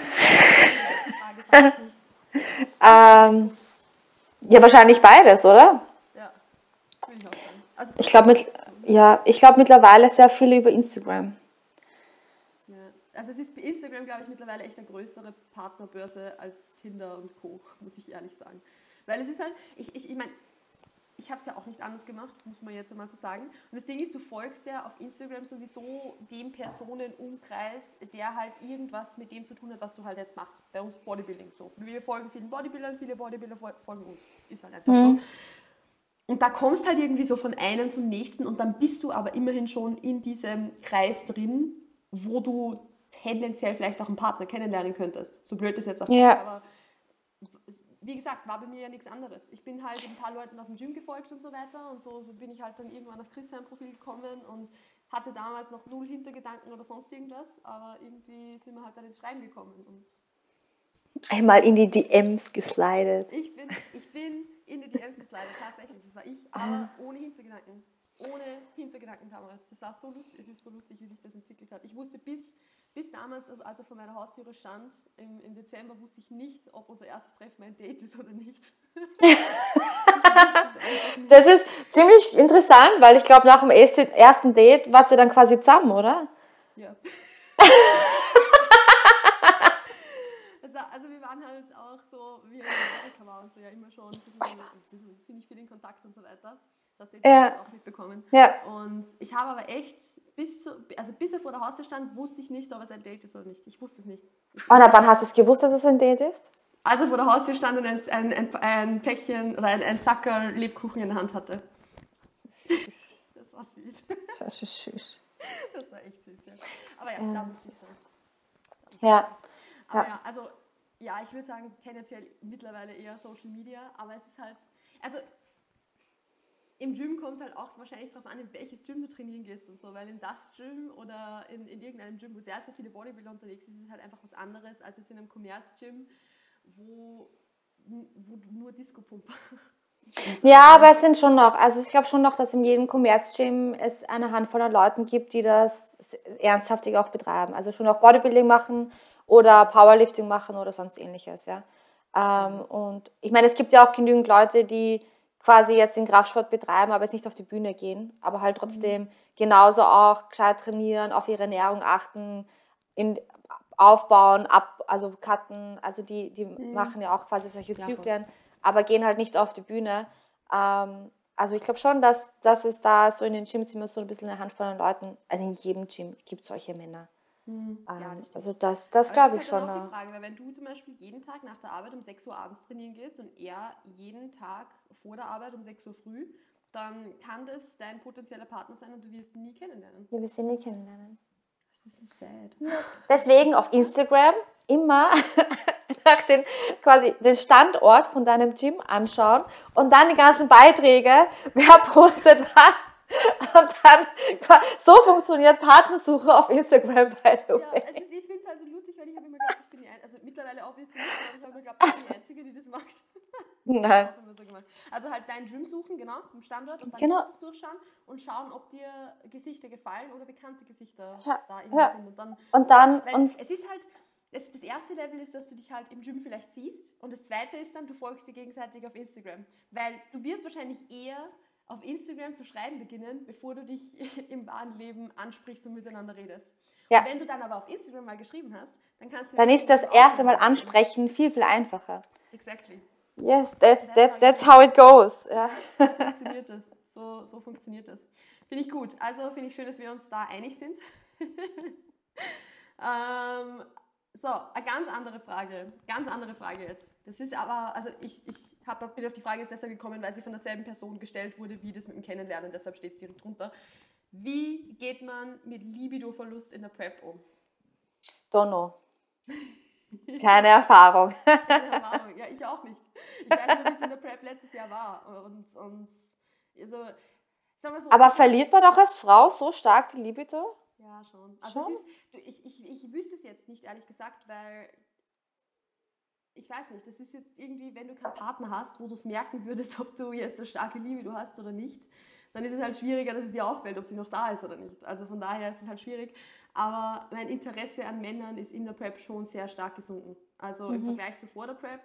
Ja, wahrscheinlich beides, oder? Ja, würde ich auch sagen. Also ich glaube mittlerweile sehr viel über Instagram. Ja. Also es ist bei Instagram, glaube ich, mittlerweile echt eine größere Partnerbörse als Tinder und Co., muss ich ehrlich sagen. Weil es ist halt, ich meine, ich habe es ja auch nicht anders gemacht, muss man jetzt einmal so sagen. Und das Ding ist, du folgst ja auf Instagram sowieso dem Personenumkreis, der halt irgendwas mit dem zu tun hat, was du halt jetzt machst. Bei uns Bodybuilding so. Wir folgen vielen Bodybuildern, viele Bodybuilder folgen uns. Ist halt einfach so. Und da kommst halt irgendwie so von einem zum nächsten und dann bist du aber immerhin schon in diesem Kreis drin, wo du tendenziell vielleicht auch einen Partner kennenlernen könntest. So blöd das jetzt auch ist, aber wie gesagt, war bei mir ja nichts anderes. Ich bin halt ein paar Leuten aus dem Gym gefolgt und so weiter und so bin ich halt dann irgendwann auf Chris sein Profil gekommen und hatte damals noch null Hintergedanken oder sonst irgendwas, aber irgendwie sind wir halt dann ins Schreiben gekommen. Und einmal in die DMs geslidet. Ich bin in die DMs geslidet, tatsächlich. Das war ich, aber ohne Hintergedanken. Ohne Hintergedanken damals. Das war so lustig, es ist so lustig, wie sich das entwickelt hat. Ich wusste bis damals, also als er vor meiner Haustüre stand, im Dezember, wusste ich nicht, ob unser erstes Treffen ein Date ist oder nicht. Das ist ziemlich interessant, weil ich glaube, nach dem ersten Date wart ihr dann quasi zusammen, oder? Ja. Also wir waren halt auch so, wie in Amerika waren, so ja immer schon ziemlich viel in Kontakt und so weiter. Das hast du jetzt auch mitbekommen. Ja. Und ich habe aber echt, bis er vor der Haustür stand, wusste ich nicht, ob es ein Date ist oder nicht. Ich wusste es nicht. Und ab wann hast du es gewusst, dass es ein Date ist? Als er vor der Haustür stand und ein Päckchen oder ein Sackerl Lebkuchen in der Hand hatte. Das war süß. Das ist süß. Das war echt süß, ja. Aber ja, da muss ich sagen. Ja. Aber ja, also, ja, ich würde sagen, tendenziell mittlerweile eher Social Media, aber es ist halt, also, im Gym kommt es halt auch wahrscheinlich darauf an, in welches Gym du trainieren gehst und so, weil in das Gym oder in irgendeinem Gym, wo sehr, sehr viele Bodybuilder unterwegs sind, ist es halt einfach was anderes als jetzt in einem Kommerz-Gym, wo du nur Disco-Pumper. Ja, aber es sind schon noch, also ich glaube schon noch, dass in jedem Kommerz-Gym es eine Handvoll an Leuten gibt, die das ernsthaftig auch betreiben. Also schon auch Bodybuilding machen oder Powerlifting machen oder sonst ähnliches, ja. Und ich meine, es gibt ja auch genügend Leute, die quasi jetzt den Kraftsport betreiben, aber jetzt nicht auf die Bühne gehen, aber halt trotzdem genauso auch gescheit trainieren, auf ihre Ernährung achten, aufbauen, also cutten, also die machen ja auch quasi solche Zyklen, aber gehen halt nicht auf die Bühne. Also ich glaube schon, dass es da so in den Gyms immer so ein bisschen eine Handvoll an Leuten, also in jedem Gym gibt es solche Männer. Ja, das also das glaube ich schon. Das ist halt auch die Frage, weil wenn du zum Beispiel jeden Tag nach der Arbeit um 6 Uhr abends trainieren gehst und er jeden Tag vor der Arbeit um 6 Uhr früh, dann kann das dein potenzieller Partner sein und du wirst ihn nie kennenlernen. Wir wirst ihn nie kennenlernen. Das ist sad. Deswegen auf Instagram immer nach den Standort von deinem Gym anschauen und dann die ganzen Beiträge, wer postet was. Und dann, so funktioniert Partnersuche auf Instagram, by the way. Ja, also ich finde es also lustig, weil ich habe immer geglaubt, ich bin die Einzige, also mittlerweile auch nicht, aber ich habe immer geglaubt, ich bin die Einzige, die das macht. Nein. Also halt deinen Gym suchen, genau, im Standort und dann Fotos durchschauen und schauen, ob dir Gesichter gefallen oder bekannte Gesichter da irgendwie sind. Und dann es ist halt, das erste Level ist, dass du dich halt im Gym vielleicht siehst und das zweite ist dann, du folgst dir gegenseitig auf Instagram, weil du wirst wahrscheinlich eher auf Instagram zu schreiben beginnen, bevor du dich im wahren Leben ansprichst und miteinander redest. Ja. Und wenn du dann aber auf Instagram mal geschrieben hast, dann kannst du... Dann ist das erste Mal ansprechen viel, viel einfacher. Exactly. Yes, that's how it goes. Ja. So funktioniert das. So funktioniert das. Finde ich gut. Also finde ich schön, dass wir uns da einig sind. So, eine ganz andere Frage jetzt. Das ist aber, also ich bin auf die Frage jetzt deshalb gekommen, weil sie von derselben Person gestellt wurde, wie das mit dem Kennenlernen, deshalb steht es direkt drunter. Wie geht man mit Libido-Verlust in der Prep um? Don't know. Keine Erfahrung. Keine Erfahrung, ja, ich auch nicht. Ich weiß nicht, wie es in der Prep letztes Jahr war. Und also, sagen wir so, aber verliert man auch als Frau so stark die Libido? Ja, schon. Also ich wüsste es jetzt nicht, ehrlich gesagt, weil ich weiß nicht, das ist jetzt irgendwie, wenn du keinen Partner hast, wo du es merken würdest, ob du jetzt eine starke Libido hast oder nicht, dann ist es halt schwieriger, dass es dir auffällt, ob sie noch da ist oder nicht. Also von daher ist es halt schwierig. Aber mein Interesse an Männern ist in der Prep schon sehr stark gesunken. Also im Vergleich zu vor der Prep,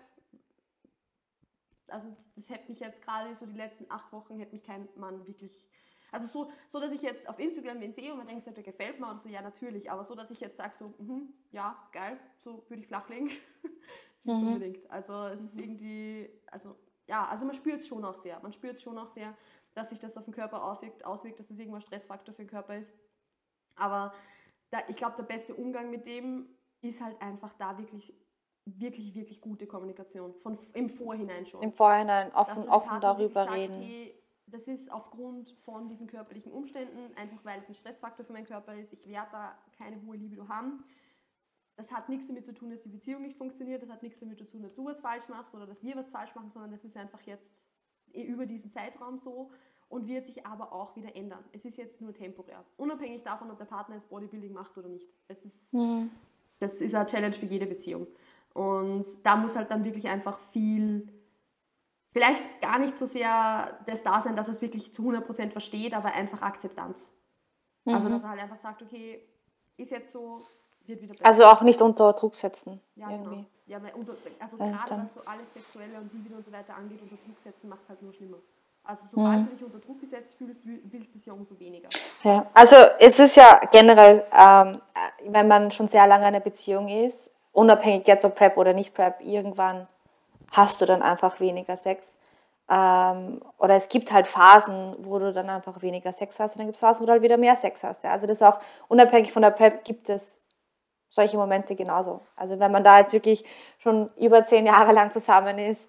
also das hätte mich jetzt gerade so die letzten 8 Wochen, hätte mich kein Mann wirklich... Also so, dass ich jetzt auf Instagram wen sehe und man denkt, der gefällt mir oder so, ja natürlich, aber so, dass ich jetzt sage so, ja, geil, so würde ich flachlegen, nicht unbedingt. Also es ist irgendwie, also man spürt es schon auch sehr. Man spürt es schon auch sehr, dass sich das auf den Körper auswirkt, dass es irgendwann ein Stressfaktor für den Körper ist. Aber ich glaube, der beste Umgang mit dem ist halt einfach da wirklich, wirklich, wirklich gute Kommunikation. Im Vorhinein schon. Im Vorhinein offen darüber reden. Sagst, hey, das ist aufgrund von diesen körperlichen Umständen, einfach weil es ein Stressfaktor für meinen Körper ist. Ich werde da keine hohe Libido haben. Das hat nichts damit zu tun, dass die Beziehung nicht funktioniert. Das hat nichts damit zu tun, dass du was falsch machst oder dass wir was falsch machen, sondern das ist einfach jetzt über diesen Zeitraum so und wird sich aber auch wieder ändern. Es ist jetzt nur temporär. Unabhängig davon, ob der Partner jetzt Bodybuilding macht oder nicht. Das ist eine Challenge für jede Beziehung. Und da muss halt dann wirklich einfach viel... Vielleicht gar nicht so sehr das Dasein, dass es wirklich zu 100% versteht, aber einfach Akzeptanz. Also, dass er halt einfach sagt, okay, ist jetzt so, wird wieder besser. Also auch nicht unter Druck setzen. Ja, irgendwie. Genau. Ja, also gerade was so alles Sexuelle und Libido und so weiter angeht, unter Druck setzen macht es halt nur schlimmer. Also sobald du dich unter Druck gesetzt fühlst, willst du es ja umso weniger. Ja, also es ist ja generell, wenn man schon sehr lange in einer Beziehung ist, unabhängig jetzt ob Prep oder nicht Prep, irgendwann hast du dann einfach weniger Sex. Oder es gibt halt Phasen, wo du dann einfach weniger Sex hast und dann gibt es Phasen, wo du halt wieder mehr Sex hast. Ja. Also das ist auch unabhängig von der Prep gibt es solche Momente genauso. Also wenn man da jetzt wirklich schon über 10 Jahre lang zusammen ist,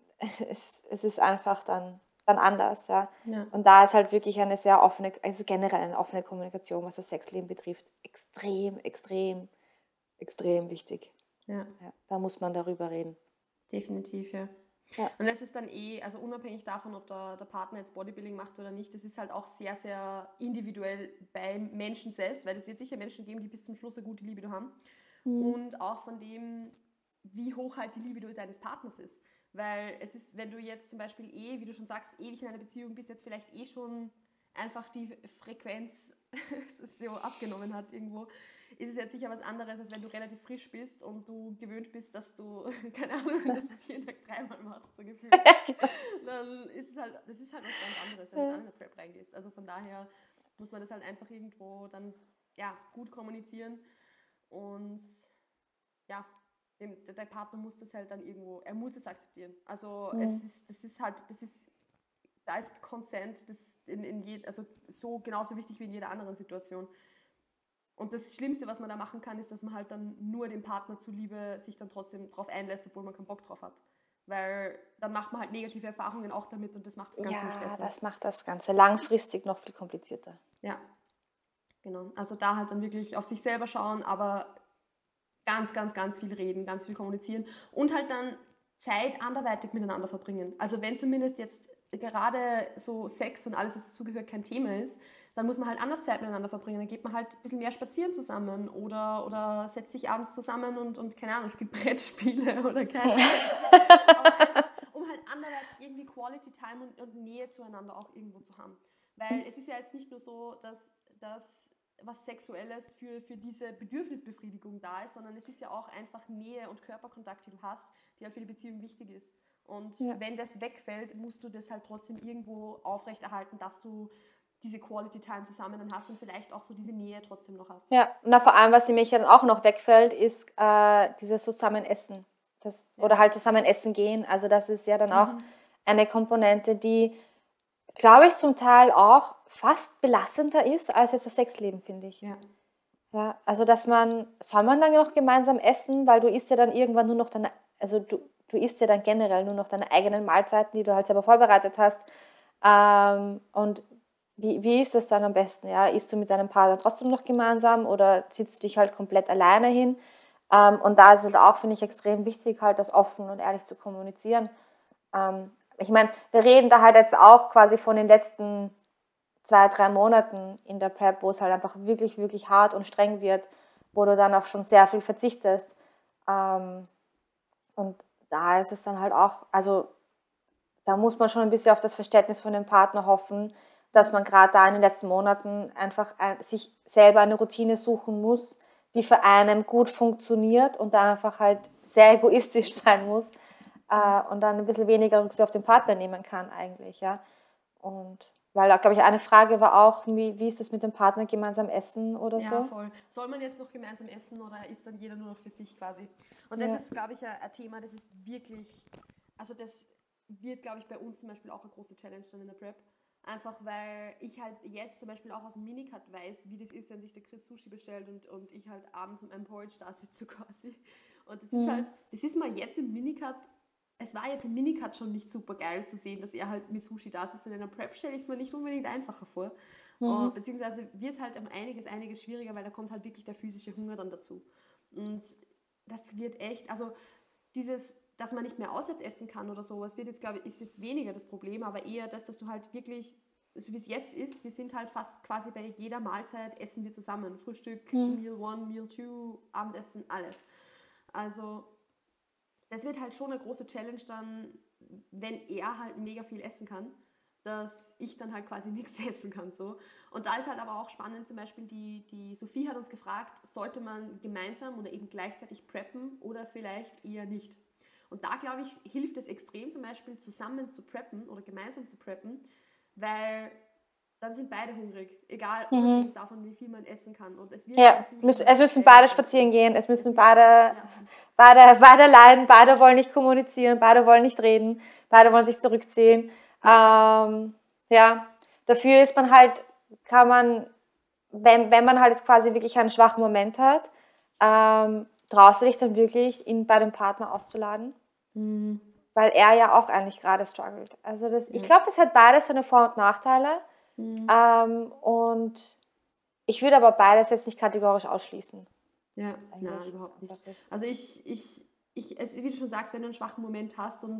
es ist einfach dann anders. Ja. Ja. Und da ist halt wirklich eine sehr offene, also generell eine offene Kommunikation, was das Sexleben betrifft, extrem, extrem, extrem wichtig. Ja. Ja, da muss man darüber reden. Definitiv, ja. Ja. Und das ist dann also unabhängig davon, ob der Partner jetzt Bodybuilding macht oder nicht, das ist halt auch sehr, sehr individuell beim Menschen selbst, weil es wird sicher Menschen geben, die bis zum Schluss eine gute Libido haben. Und auch von dem, wie hoch halt die Libido deines Partners ist. Weil es ist, wenn du jetzt zum Beispiel wie du schon sagst, ewig in einer Beziehung bist, jetzt vielleicht schon einfach die Frequenz so abgenommen hat irgendwo, ist es jetzt sicher was anderes, als wenn du relativ frisch bist und du gewöhnt bist, dass du, keine Ahnung, dass du es jeden Tag 3-mal machst, so gefühlt. Dann ist das ist halt was ganz anderes, wenn du dann in eine Prep reingehst. Also von daher muss man das halt einfach irgendwo dann, gut kommunizieren und, der Partner muss das halt dann irgendwo, er muss es akzeptieren. Also da ist Consent also so genauso wichtig wie in jeder anderen Situation. Und das Schlimmste, was man da machen kann, ist, dass man halt dann nur dem Partner zuliebe sich dann trotzdem drauf einlässt, obwohl man keinen Bock drauf hat. Weil dann macht man halt negative Erfahrungen auch damit und das macht das Ganze nicht besser. Ja, das macht das Ganze langfristig noch viel komplizierter. Ja, genau. Also da halt dann wirklich auf sich selber schauen, aber ganz, ganz, ganz viel reden, ganz viel kommunizieren und halt dann Zeit anderweitig miteinander verbringen. Also wenn zumindest jetzt gerade so Sex und alles, was dazugehört, kein Thema ist, dann muss man halt anders Zeit miteinander verbringen. Dann geht man halt ein bisschen mehr spazieren zusammen oder setzt sich abends zusammen und keine Ahnung, spielt Brettspiele oder keine Ahnung. Aber einfach, um halt anderweitig irgendwie Quality Time und Nähe zueinander auch irgendwo zu haben. Weil es ist ja jetzt nicht nur so, dass was Sexuelles für diese Bedürfnisbefriedigung da ist, sondern es ist ja auch einfach Nähe und Körperkontakt, die du hast, die halt für die Beziehung wichtig ist. Und wenn das wegfällt, musst du das halt trotzdem irgendwo aufrechterhalten, dass du diese Quality Time zusammen dann hast und vielleicht auch so diese Nähe trotzdem noch hast. Ja, und vor allem, was nämlich dann auch noch wegfällt, ist dieses Zusammenessen. Oder halt zusammen essen gehen. Also das ist ja dann auch eine Komponente, die, glaube ich, zum Teil auch fast belastender ist als jetzt das Sexleben, finde ich. Ja, also soll man dann noch gemeinsam essen, weil du isst ja dann irgendwann nur noch du isst ja dann generell nur noch deine eigenen Mahlzeiten, die du halt selber vorbereitet hast. Und wie ist das dann am besten? Ja? Isst du mit deinem Partner trotzdem noch gemeinsam oder ziehst du dich halt komplett alleine hin? Und da ist es auch, finde ich, extrem wichtig, halt das offen und ehrlich zu kommunizieren. Ich meine, wir reden da halt jetzt auch quasi von den letzten 2-3 Monaten in der Prep, wo es halt einfach wirklich, wirklich hart und streng wird, wo du dann auch schon sehr viel verzichtest. Und da ist es dann halt auch, also da muss man schon ein bisschen auf das Verständnis von dem Partner hoffen, dass man gerade da in den letzten Monaten einfach sich selber eine Routine suchen muss, die für einen gut funktioniert und da einfach halt sehr egoistisch sein muss und dann ein bisschen weniger Rücksicht auf den Partner nehmen kann eigentlich, ja. Und weil da, glaube ich, eine Frage war auch, wie ist das mit dem Partner gemeinsam essen oder so? Ja, voll. Soll man jetzt noch gemeinsam essen oder ist dann jeder nur noch für sich quasi? Und das ist, glaube ich, ein Thema, das ist wirklich, also das wird, glaube ich, bei uns zum Beispiel auch eine große Challenge dann in der Prep. Einfach weil ich halt jetzt zum Beispiel auch aus dem Minicut weiß, wie das ist, wenn sich der Chris Sushi bestellt und ich halt abends mit meinem Porridge da sitze quasi. Und das ist halt, das ist mal jetzt im Minicut, es war jetzt im Minicut schon nicht super geil zu sehen, dass er halt mit Sushi da sitzt und in der Prep stelle ich es mir nicht unbedingt einfacher vor. Beziehungsweise wird halt um einiges schwieriger, weil da kommt halt wirklich der physische Hunger dann dazu. Und das wird echt, also dass man nicht mehr auswärts essen kann oder sowas, ist jetzt weniger das Problem, aber eher das, dass du halt wirklich, so wie es jetzt ist, wir sind halt fast quasi bei jeder Mahlzeit essen wir zusammen. Frühstück, Meal 1, Meal 2, Abendessen, alles. Also das wird halt schon eine große Challenge dann, wenn er halt mega viel essen kann, dass ich dann halt quasi nichts essen kann. So. Und da ist halt aber auch spannend, zum Beispiel die Sophie hat uns gefragt, sollte man gemeinsam oder eben gleichzeitig preppen oder vielleicht eher nicht. Und da, glaube ich, hilft es extrem, zum Beispiel zusammen zu preppen oder gemeinsam zu preppen, weil dann sind beide hungrig, egal unabhängig davon, wie viel man essen kann. Und es müssen beide spazieren gehen, es müssen beide leiden, beide wollen nicht kommunizieren, beide wollen nicht reden, beide wollen sich zurückziehen. Dafür ist man halt, wenn man halt jetzt quasi wirklich einen schwachen Moment hat, traust du dich dann wirklich, ihn bei dem Partner auszuladen? Weil er ja auch eigentlich gerade struggelt. Also ich glaube, das hat beides seine Vor- und Nachteile. Und ich würde aber beides jetzt nicht kategorisch ausschließen. Ja, nein, überhaupt nicht. Also wie du schon sagst, wenn du einen schwachen Moment hast und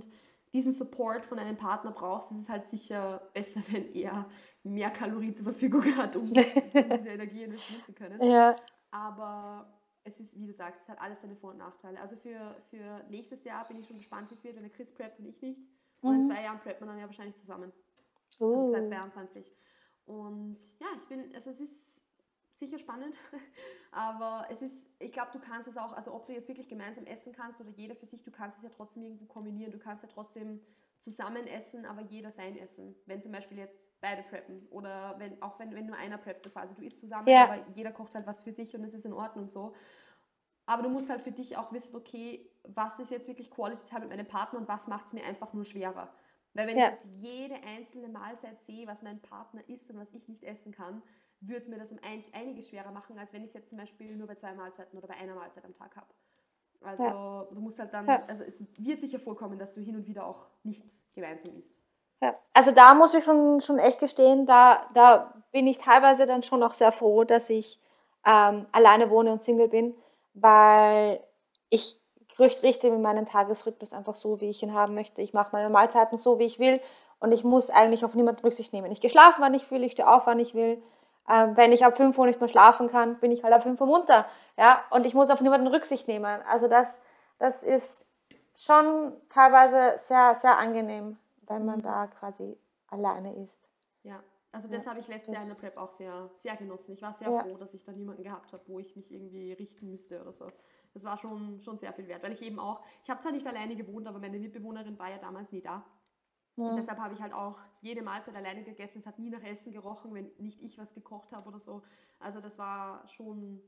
diesen Support von einem Partner brauchst, ist es halt sicher besser, wenn er mehr Kalorien zur Verfügung hat, um diese Energie investieren zu können. Ja. Aber es ist, wie du sagst, es hat alles seine Vor- und Nachteile. Also für nächstes Jahr bin ich schon gespannt, wie es wird, wenn der Chris preppt und ich nicht. Und in 2 Jahren preppt man dann ja wahrscheinlich zusammen. Also 2022. Und ja, es ist sicher spannend, aber ich glaube, du kannst es auch, also ob du jetzt wirklich gemeinsam essen kannst oder jeder für sich, du kannst es ja trotzdem irgendwo kombinieren, du kannst ja trotzdem zusammen essen, aber jeder sein Essen. Wenn zum Beispiel jetzt beide preppen oder wenn nur einer preppt, so quasi, du isst zusammen, aber jeder kocht halt was für sich und es ist in Ordnung so. Aber du musst halt für dich auch wissen, okay, was ist jetzt wirklich Quality Time mit meinem Partner und was macht es mir einfach nur schwerer. Weil wenn ich jetzt jede einzelne Mahlzeit sehe, was mein Partner isst und was ich nicht essen kann, würde es mir das um einiges schwerer machen, als wenn ich es jetzt zum Beispiel nur bei 2 Mahlzeiten oder bei einer Mahlzeit am Tag habe. Also du musst halt dann, also es wird sicher vorkommen, dass du hin und wieder auch nichts gemeinsam isst. Ja. Also da muss ich schon echt gestehen, da bin ich teilweise dann schon auch sehr froh, dass ich alleine wohne und Single bin, weil ich richte mir meinen Tagesrhythmus einfach so, wie ich ihn haben möchte. Ich mache meine Mahlzeiten so, wie ich will und ich muss eigentlich auf niemanden Rücksicht nehmen. Ich gehe schlafen, wann ich will, ich stehe auf, wann ich will. Wenn ich ab 5 Uhr nicht mehr schlafen kann, bin ich halt ab 5 Uhr munter. Ja? Und ich muss auf niemanden Rücksicht nehmen. Also das ist schon teilweise sehr, sehr angenehm, wenn man da quasi alleine ist. Ja, also das habe ich letztes Jahr in der Prep auch sehr, sehr genossen. Ich war sehr froh, dass ich da niemanden gehabt habe, wo ich mich irgendwie richten müsste oder so. Das war schon sehr viel wert, weil ich habe zwar nicht alleine gewohnt, aber meine Mitbewohnerin war ja damals nie da. Und deshalb habe ich halt auch jede Mahlzeit alleine gegessen. Es hat nie nach Essen gerochen, wenn nicht ich was gekocht habe oder so. Also das war schon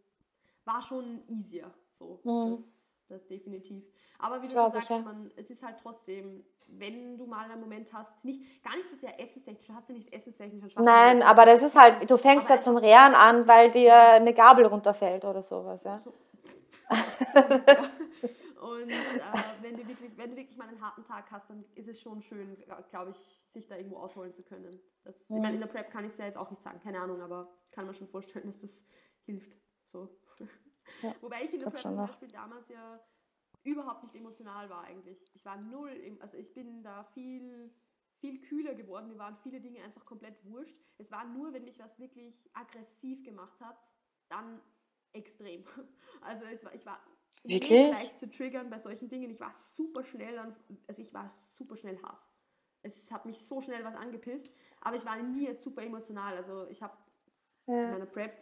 easier, so, das definitiv. Aber wie du schon sagst, es ist halt trotzdem, wenn du mal einen Moment hast, gar nicht so sehr essenstechnisch, du hast ja nicht essenstechnisch. Nein, aber das ist halt, du fängst ja zum Rehren an, weil dir eine Gabel runterfällt oder sowas, ja. Und wenn du wirklich mal einen harten Tag hast, dann ist es schon schön, glaube ich, sich da irgendwo ausholen zu können. Ich meine, in der Prep kann ich es ja jetzt auch nicht sagen, keine Ahnung, aber kann man schon vorstellen, dass das hilft. So. Ja, wobei ich in der Prep zum Beispiel damals ja überhaupt nicht emotional war eigentlich. Ich war null, also ich bin da viel kühler geworden, mir waren viele Dinge einfach komplett wurscht. Es war nur, wenn mich was wirklich aggressiv gemacht hat, dann extrem. Also ich war mega leicht zu triggern bei solchen Dingen. Ich war super schnell Hass. Es hat mich so schnell was angepisst, aber ich war nie jetzt super emotional. Also ich habe in meiner Prep,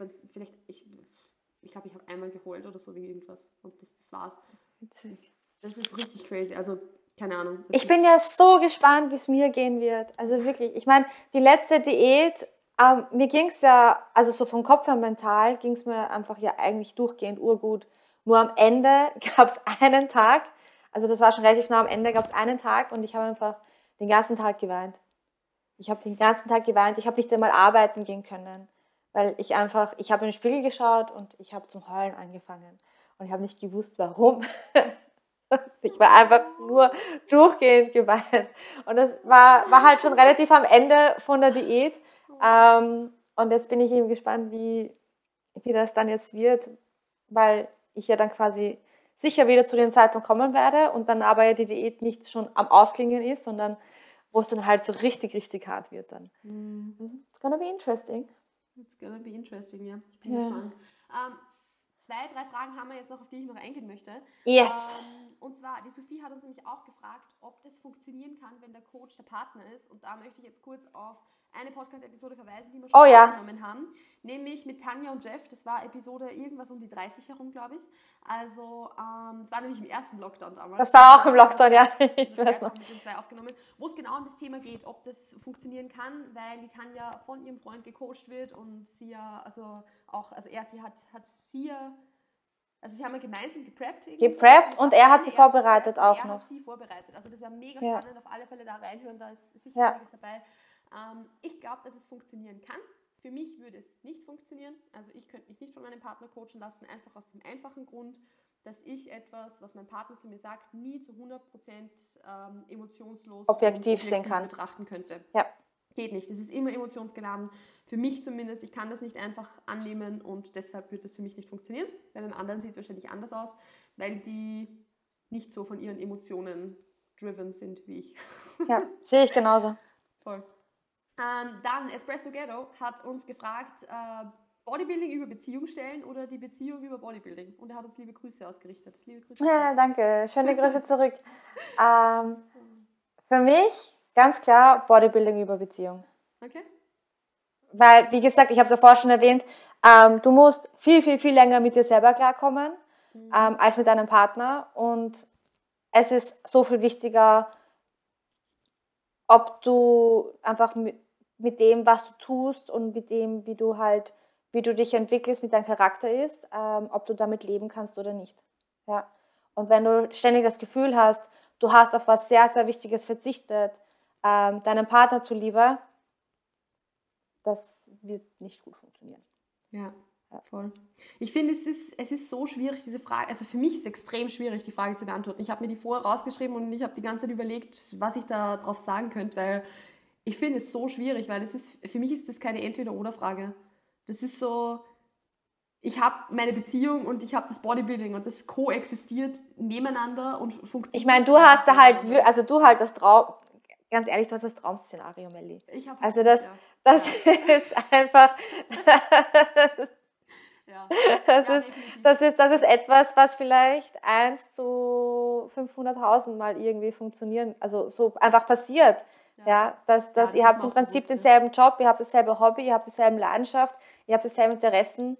ich glaube, ich habe einmal geheult oder so wegen irgendwas und das war's. Das ist richtig crazy, also keine Ahnung. Ich bin ja so gespannt, wie es mir gehen wird. Also wirklich, ich meine, die letzte Diät, mir ging es ja, also so vom Kopf her mental, ging es mir einfach ja eigentlich durchgehend urgut. Nur am Ende gab es einen Tag, also das war schon relativ nah am Ende, gab es einen Tag und ich habe einfach den ganzen Tag geweint. Ich habe den ganzen Tag geweint, ich habe nicht einmal arbeiten gehen können, weil ich habe in den Spiegel geschaut und ich habe zum Heulen angefangen. Und ich habe nicht gewusst, warum. Ich war einfach nur durchgehend geweint. Und das war halt schon relativ am Ende von der Diät. Und jetzt bin ich eben gespannt, wie das dann jetzt wird, weil ich ja dann quasi sicher wieder zu dem Zeitpunkt kommen werde und dann aber ja die Diät nicht schon am Ausklingen ist, sondern wo es dann halt so richtig, richtig hart wird dann. It's gonna be interesting. It's gonna be interesting, ja. Ich bin gespannt. 2, 3 Fragen haben wir jetzt noch, auf die ich noch eingehen möchte. Yes. Und zwar, die Sophie hat uns nämlich auch gefragt, ob das funktionieren kann, wenn der Coach der Partner ist. Und da möchte ich jetzt kurz auf eine Podcast-Episode verweisen, die wir schon aufgenommen haben. Nämlich mit Tanja und Jeff. Das war Episode irgendwas um die 30 herum, glaube ich. Also, es war nämlich im ersten Lockdown damals. Das war auch im Lockdown, ja. Ich weiß noch. Mit den 2 aufgenommen, wo es genau um das Thema geht, ob das funktionieren kann, weil die Tanja von ihrem Freund gecoacht wird und sie ja, sie haben ja gemeinsam gepreppt. Und er hat sie vorbereitet auch noch. Er hat sie vorbereitet. Also das wäre mega spannend, auf alle Fälle da reinhören, da ist sicher einiges dabei. Ich glaube, dass es funktionieren kann. Für mich würde es nicht funktionieren. Also ich könnte mich nicht von meinem Partner coachen lassen, einfach aus dem einfachen Grund, dass ich etwas, was mein Partner zu mir sagt, nie zu 100% emotionslos objektiv sehen kann, betrachten könnte. Ja. Geht nicht. Das ist immer emotionsgeladen. Für mich zumindest. Ich kann das nicht einfach annehmen und deshalb wird das für mich nicht funktionieren. Bei einem anderen sieht es wahrscheinlich anders aus, weil die nicht so von ihren Emotionen driven sind wie ich. Ja, sehe ich genauso. Toll. Dann Espresso Ghetto hat uns gefragt, Bodybuilding über Beziehung stellen oder die Beziehung über Bodybuilding. Und er hat uns liebe Grüße ausgerichtet. Liebe Grüße. Ja, danke. Schöne Grüße zurück. Für mich ganz klar Bodybuilding über Beziehung. Okay. Weil, wie gesagt, ich habe es ja vorher schon erwähnt, du musst viel, viel, viel länger mit dir selber klarkommen, als mit deinem Partner. Und es ist so viel wichtiger, ob du einfach mit dem, was du tust und mit dem, wie du dich entwickelst, mit deinem Charakter ist, ob du damit leben kannst oder nicht. Ja. Und wenn du ständig das Gefühl hast, du hast auf was sehr, sehr Wichtiges verzichtet, deinem Partner zuliebe, das wird nicht gut funktionieren. Ja, voll. Ich finde, es ist so schwierig, diese Frage, also für mich ist es extrem schwierig, die Frage zu beantworten. Ich habe mir die vorher rausgeschrieben und ich habe die ganze Zeit überlegt, was ich da drauf sagen könnte, weil ich finde es so schwierig, weil für mich ist das keine Entweder-oder-Frage. Das ist so, ich habe meine Beziehung und ich habe das Bodybuilding und das koexistiert nebeneinander und funktioniert. Ich meine, du hast da halt, also du halt das Traum, ganz ehrlich, du hast das Traum-Szenario, Melli. Ich habe also das ist einfach, das ist etwas, was vielleicht 1 zu 500.000 mal irgendwie funktionieren, also so einfach passiert. Ja, dass ihr habt im Prinzip denselben Job, ihr habt dasselbe Hobby, ihr habt dieselbe Leidenschaft, ihr habt dieselben Interessen.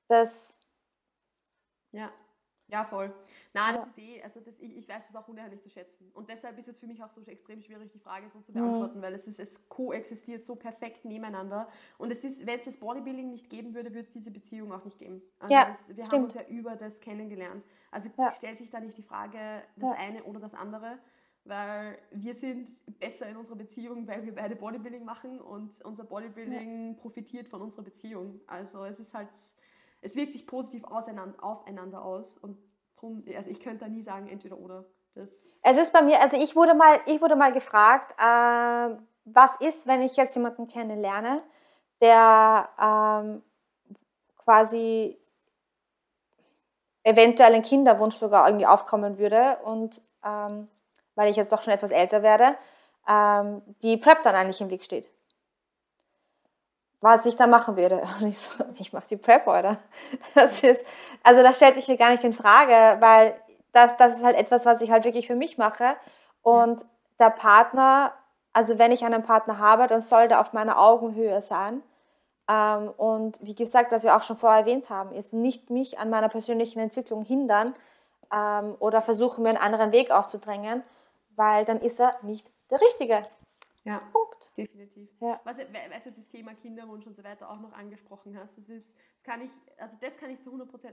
Ja, voll. Nein, das ist also ich weiß das auch unheimlich zu schätzen. Und deshalb ist es für mich auch so extrem schwierig, die Frage so zu beantworten, weil es koexistiert so perfekt nebeneinander. Und wenn es das Bodybuilding nicht geben würde, würde es diese Beziehung auch nicht geben. Also wir haben uns ja über das kennengelernt. Also stellt sich da nicht die Frage, das eine oder das andere, weil wir sind besser in unserer Beziehung, weil wir beide Bodybuilding machen und unser Bodybuilding profitiert von unserer Beziehung. Also es wirkt sich positiv aufeinander aus und drum, also ich könnte da nie sagen, entweder oder. Es ist bei mir, also ich wurde mal gefragt, was ist, wenn ich jetzt jemanden kennenlerne, der quasi eventuell ein Kinderwunsch sogar irgendwie aufkommen würde und weil ich jetzt doch schon etwas älter werde, die PrEP dann eigentlich im Weg steht. Was ich da machen würde. Und ich so, ich mache die PrEP, oder? Also das stellt sich mir gar nicht in Frage, weil das ist halt etwas, was ich halt wirklich für mich mache. Und der Partner, also wenn ich einen Partner habe, dann soll der auf meiner Augenhöhe sein. Und wie gesagt, was wir auch schon vorher erwähnt haben, ist nicht mich an meiner persönlichen Entwicklung hindern oder versuchen, mir einen anderen Weg aufzudrängen, weil dann ist er nicht der Richtige. Ja, Punkt. Definitiv. Ja. Was du das Thema Kinderwunsch und so weiter auch noch angesprochen hast, das kann ich zu 100%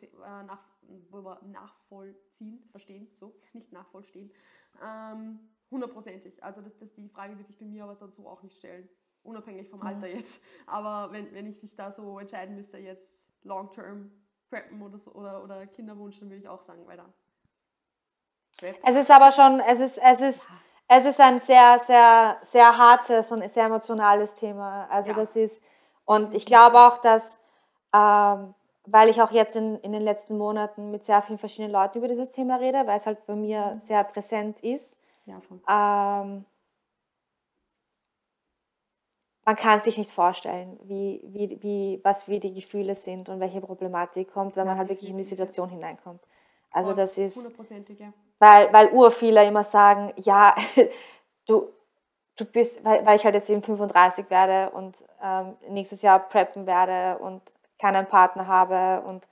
nachvollziehen, verstehen, so, nicht nachvollziehen. 100%ig. Also die Frage wird sich bei mir aber sonst so auch nicht stellen. Unabhängig vom Alter jetzt. Aber wenn ich mich da so entscheiden müsste, jetzt long-term preppen oder so oder Kinderwunsch, dann würde ich auch sagen, weiter. Es ist aber schon, es ist ein sehr, sehr, sehr hartes und sehr emotionales Thema. Also das ist, und ich glaube auch, dass, weil ich auch jetzt in den letzten Monaten mit sehr vielen verschiedenen Leuten über dieses Thema rede, weil es halt bei mir sehr präsent ist. Ja, voll. Man kann sich nicht vorstellen, wie die Gefühle sind und welche Problematik kommt, wenn man halt wirklich in die Situation hineinkommt. Also voll, das ist 100%, ja. Weil urviele immer sagen, ja, du bist, weil ich halt jetzt eben 35 werde und nächstes Jahr preppen werde und keinen Partner habe und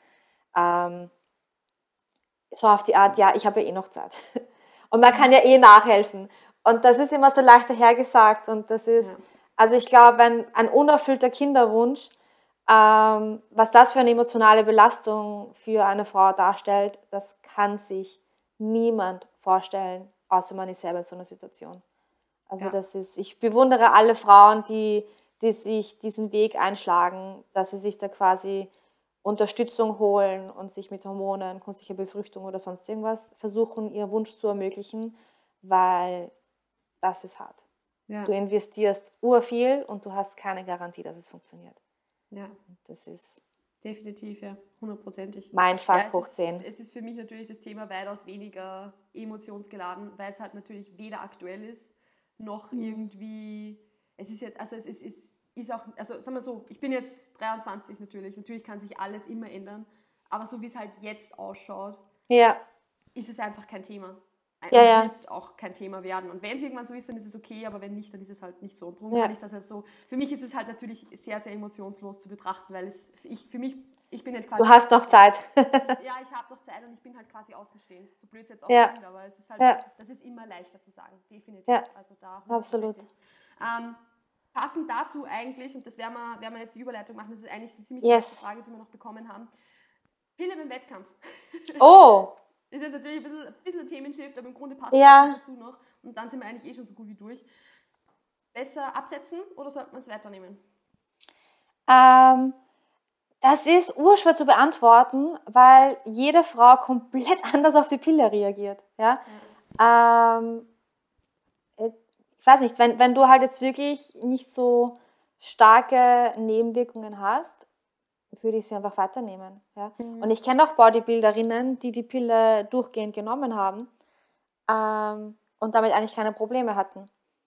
so auf die Art, ja, ich habe ja eh noch Zeit. Und man kann ja eh nachhelfen. Und das ist immer so leicht dahergesagt und das ist, also ich glaube, ein unerfüllter Kinderwunsch, was das für eine emotionale Belastung für eine Frau darstellt, das kann sich niemand vorstellen, außer man ist selber in so einer Situation. Also ich bewundere alle Frauen, die sich diesen Weg einschlagen, dass sie sich da quasi Unterstützung holen und sich mit Hormonen, künstlicher Befruchtung oder sonst irgendwas versuchen, ihren Wunsch zu ermöglichen, weil das ist hart. Ja. Du investierst urviel und du hast keine Garantie, dass es funktioniert. Ja. Das ist Definitiv, ja, 100%. Mindfuck hoch 10. Es ist für mich natürlich das Thema weitaus weniger emotionsgeladen, weil es halt natürlich weder aktuell ist, noch irgendwie, es ist jetzt, also es ist auch, also sagen wir so, ich bin jetzt 23 natürlich kann sich alles immer ändern, aber so wie es halt jetzt ausschaut, ist es einfach kein Thema. Wird auch kein Thema werden. Und wenn es irgendwann so ist, dann ist es okay, aber wenn nicht, dann ist es halt nicht so. Und darum kann ich das halt so, für mich ist es halt natürlich sehr, sehr emotionslos zu betrachten, weil ich bin halt quasi... Du hast noch Zeit. Ja, ich habe noch Zeit und ich bin halt quasi außenstehend. So blöd es jetzt auch klingt, aber es ist halt, das ist immer leichter zu sagen, definitiv. Ja, also da absolut. Passend dazu eigentlich, und das werden wir jetzt die Überleitung machen, das ist eigentlich so ziemlich die erste Frage, die wir noch bekommen haben. Pille beim Wettkampf. Oh! Ist jetzt natürlich ein bisschen ein Themenshift, aber im Grunde passt es dazu noch. Und dann sind wir eigentlich schon so gut wie durch. Besser absetzen oder sollte man es weiternehmen? Das ist urschwer zu beantworten, weil jede Frau komplett anders auf die Pille reagiert. Ja? Ich weiß nicht, wenn du halt jetzt wirklich nicht so starke Nebenwirkungen hast, würde ich sie einfach weiternehmen. Ja? Und ich kenne auch Bodybuilderinnen, die die Pille durchgehend genommen haben und damit eigentlich keine Probleme hatten.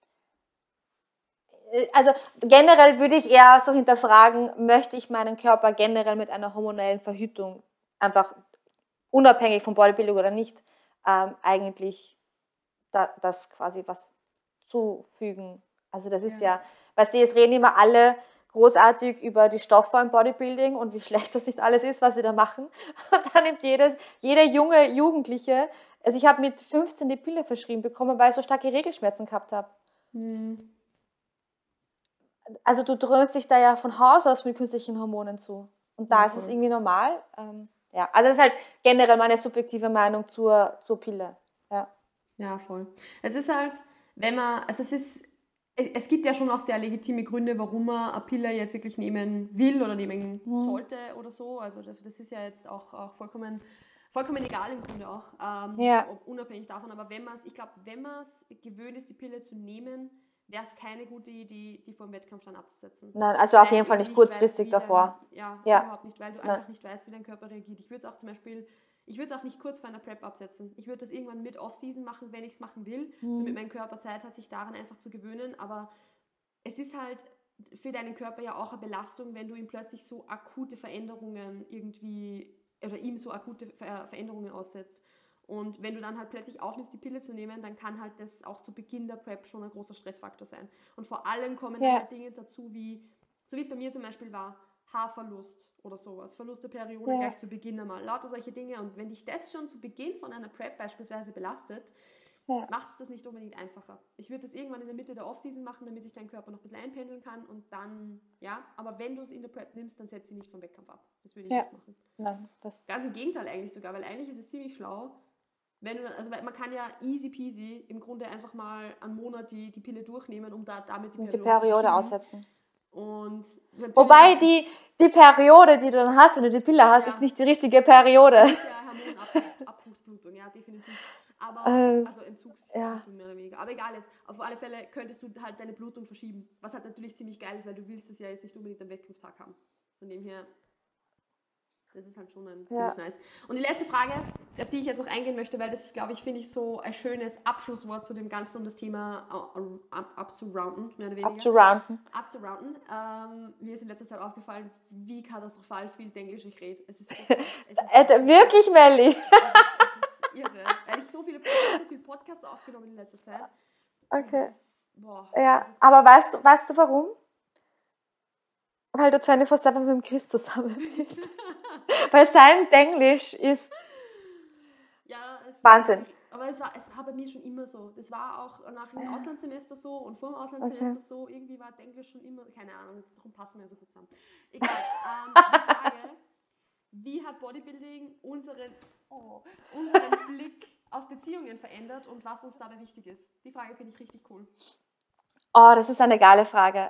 Also generell würde ich eher so hinterfragen, möchte ich meinen Körper generell mit einer hormonellen Verhütung einfach unabhängig von Bodybuilding oder nicht eigentlich das quasi was zufügen. Also das ist weißt du, es reden immer alle großartig über die Stoffe im Bodybuilding und wie schlecht das nicht alles ist, was sie da machen. Und dann nimmt jede junge Jugendliche, also ich habe mit 15 die Pille verschrieben bekommen, weil ich so starke Regelschmerzen gehabt habe. Also du dröhnst dich da ja von Haus aus mit künstlichen Hormonen zu. Und da ist es irgendwie normal. Also das ist halt generell meine subjektive Meinung zur Pille. Ja, voll. Es ist halt, es gibt ja schon auch sehr legitime Gründe, warum man eine Pille jetzt wirklich nehmen will oder nehmen sollte oder so. Also das ist ja jetzt auch vollkommen egal im Grunde auch, unabhängig davon. Aber wenn man es gewöhnt ist, die Pille zu nehmen, wäre es keine gute Idee, die vor dem Wettkampf dann abzusetzen. Nein, also auf jeden Fall nicht kurzfristig davor. Überhaupt nicht, weil du einfach nicht weißt, wie dein Körper reagiert. Ich würde es auch nicht kurz vor einer Prep absetzen. Ich würde das irgendwann mit Off-Season machen, wenn ich es machen will, damit mein Körper Zeit hat, sich daran einfach zu gewöhnen. Aber es ist halt für deinen Körper ja auch eine Belastung, wenn du ihm plötzlich so akute Veränderungen Veränderungen aussetzt. Und wenn du dann halt plötzlich aufnimmst, die Pille zu nehmen, dann kann halt das auch zu Beginn der Prep schon ein großer Stressfaktor sein. Und vor allem kommen dann halt Dinge dazu, so wie es bei mir zum Beispiel war, Haarverlust oder sowas, Verlust der Periode gleich zu Beginn einmal, lauter solche Dinge. Und wenn dich das schon zu Beginn von einer Prep beispielsweise belastet, macht es das nicht unbedingt einfacher. Ich würde das irgendwann in der Mitte der Off-Season machen, damit sich dein Körper noch ein bisschen einpendeln kann und dann, aber wenn du es in der Prep nimmst, dann setz sie nicht vom Wettkampf ab. Das würde ich nicht machen. Nein, ganz im Gegenteil eigentlich sogar, weil eigentlich ist es ziemlich schlau, weil man kann ja easy peasy im Grunde einfach mal einen Monat die Pille durchnehmen, um damit die Periode aussetzen. Und wobei die Periode, die du dann hast, wenn du die Pille hast, ist nicht die richtige Periode. Das ist ja Hormonabbruchsblutung, ja, definitiv. Aber, also Entzugsblutung mehr oder weniger. Aber egal jetzt, auf alle Fälle könntest du halt deine Blutung verschieben. Was halt natürlich ziemlich geil ist, weil du willst das ja jetzt nicht unbedingt am Wettkampftag haben. Von dem her, das ist halt schon ziemlich nice. Und die letzte Frage, auf die ich jetzt noch eingehen möchte, weil das ist, glaube ich, finde ich so ein schönes Abschlusswort zu dem Ganzen, um das Thema abzurounden, mehr oder weniger. Abzurounden. Mir ist in letzter Zeit aufgefallen, wie katastrophal viel Englisch ich rede. Es ist wirklich, Melli? Es ist irre. Weil ich so viele Podcasts aufgenommen in letzter Zeit. Okay. Aber weißt du warum? Weil du 24/7 mit dem Chris zusammen bist. Weil sein Englisch ist Wahnsinn. Aber es war bei mir schon immer so. Das war auch nach dem Auslandssemester so und vor dem Auslandssemester so. Irgendwie war Englisch schon immer, keine Ahnung, darum passen wir so gut zusammen. Egal. Die Frage, wie hat Bodybuilding unseren Blick auf Beziehungen verändert und was uns dabei wichtig ist? Die Frage finde ich richtig cool. Oh, das ist eine geile Frage.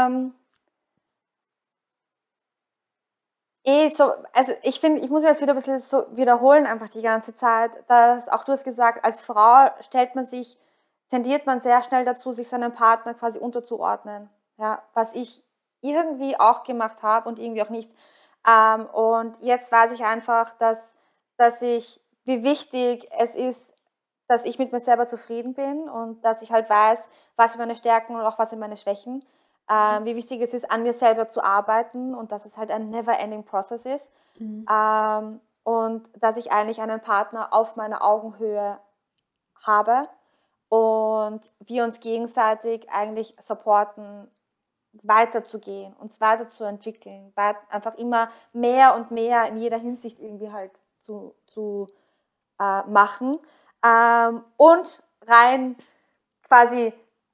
Ich finde, ich muss mir jetzt wieder ein bisschen so wiederholen, einfach die ganze Zeit, dass auch du hast gesagt, als Frau tendiert man sehr schnell dazu, sich seinem Partner quasi unterzuordnen. Ja, was ich irgendwie auch gemacht habe und irgendwie auch nicht. Und jetzt weiß ich einfach, wie wichtig es ist, dass ich mit mir selber zufrieden bin und dass ich halt weiß, was sind meine Stärken und auch was sind meine Schwächen. Wie wichtig es ist, an mir selber zu arbeiten und dass es halt ein never-ending Process ist. Und dass ich eigentlich einen Partner auf meiner Augenhöhe habe und wir uns gegenseitig eigentlich supporten, weiterzugehen, uns weiterzuentwickeln, einfach immer mehr und mehr in jeder Hinsicht irgendwie halt zu machen. Und rein quasi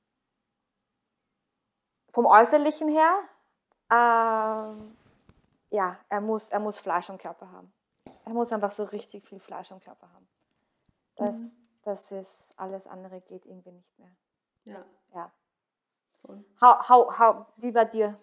vom Äußerlichen her, ja, er muss Fleisch am Körper haben. Er muss einfach so richtig viel Fleisch am Körper haben. Das ist, alles andere geht irgendwie nicht mehr. Ja. Ja. Voll. Wie bei dir?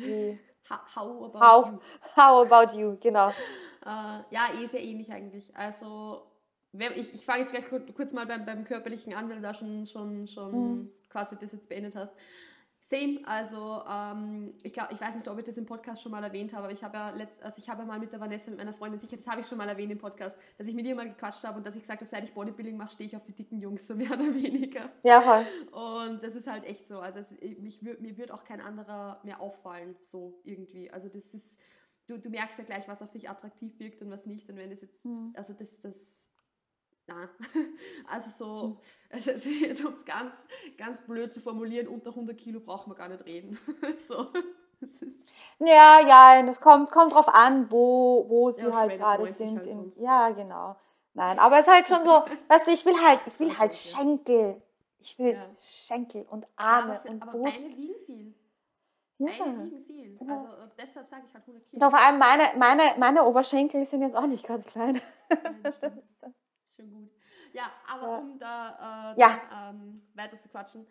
How about you, genau. Ja, sehr ähnlich eigentlich. Also, ich fange jetzt gleich kurz mal beim Körperlichen an, weil du da schon quasi das jetzt beendet hast. Same, also ich weiß nicht, ob ich das im Podcast schon mal erwähnt habe, aber ich habe ja mal mit der Vanessa, mit meiner Freundin, sicher, das habe ich schon mal erwähnt im Podcast, dass ich mit ihr mal gequatscht habe und dass ich gesagt habe, seit ich Bodybuilding mache, stehe ich auf die dicken Jungs, so mehr oder weniger. Ja, voll. Und das ist halt echt so, also mir wird auch kein anderer mehr auffallen, so irgendwie. Also das ist, du merkst ja gleich, was auf dich attraktiv wirkt und was nicht und wenn das jetzt, also na, also jetzt, um es ganz blöd zu formulieren, unter 100 Kilo braucht man gar nicht reden. So, das ist ja, das kommt drauf an, wo sie halt gerade sind. Halt ja, genau. Nein, aber es ist halt schon so, weißt du, ich will halt Schenkel. Ich will Schenkel und Arme und aber Brust. Beine wiegen viel. Ja. Beine wiegen viel. Genau. Also deshalb sage ich halt 100 Kilo. Und vor allem meine Oberschenkel sind jetzt auch nicht gerade klein. Ja, stimmt. Ist schon gut. Ja, aber um da weiter zu quatschen,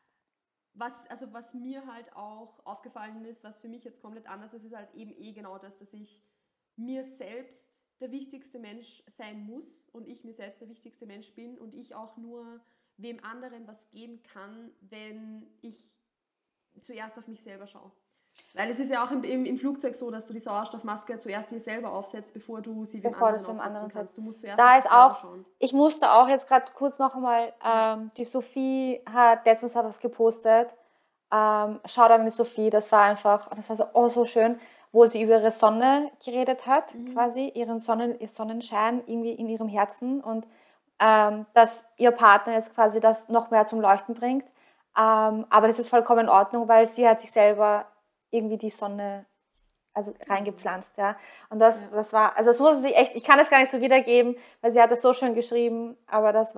was mir halt auch aufgefallen ist, was für mich jetzt komplett anders ist, ist halt eben genau das, dass ich mir selbst der wichtigste Mensch sein muss und ich mir selbst der wichtigste Mensch bin und ich auch nur wem anderen was geben kann, wenn ich zuerst auf mich selber schaue. Weil es ist ja auch im Flugzeug so, dass du die Sauerstoffmaske zuerst dir selber aufsetzt, bevor du sie wem anderen aufsetzen kannst. Du musst zuerst auf dich selber schauen. Ich musste auch jetzt gerade kurz noch einmal, die Sophie hat letztens was gepostet, Shoutout an die Sophie, das war so schön, wo sie über ihre Sonne geredet hat, quasi, ihr Sonnenschein irgendwie in ihrem Herzen und dass ihr Partner jetzt quasi das noch mehr zum Leuchten bringt. Aber das ist vollkommen in Ordnung, weil sie hat sich selber irgendwie die Sonne reingepflanzt, ja. Und das war, also das muss sie echt, ich kann das gar nicht so wiedergeben, weil sie hat das so schön geschrieben, aber das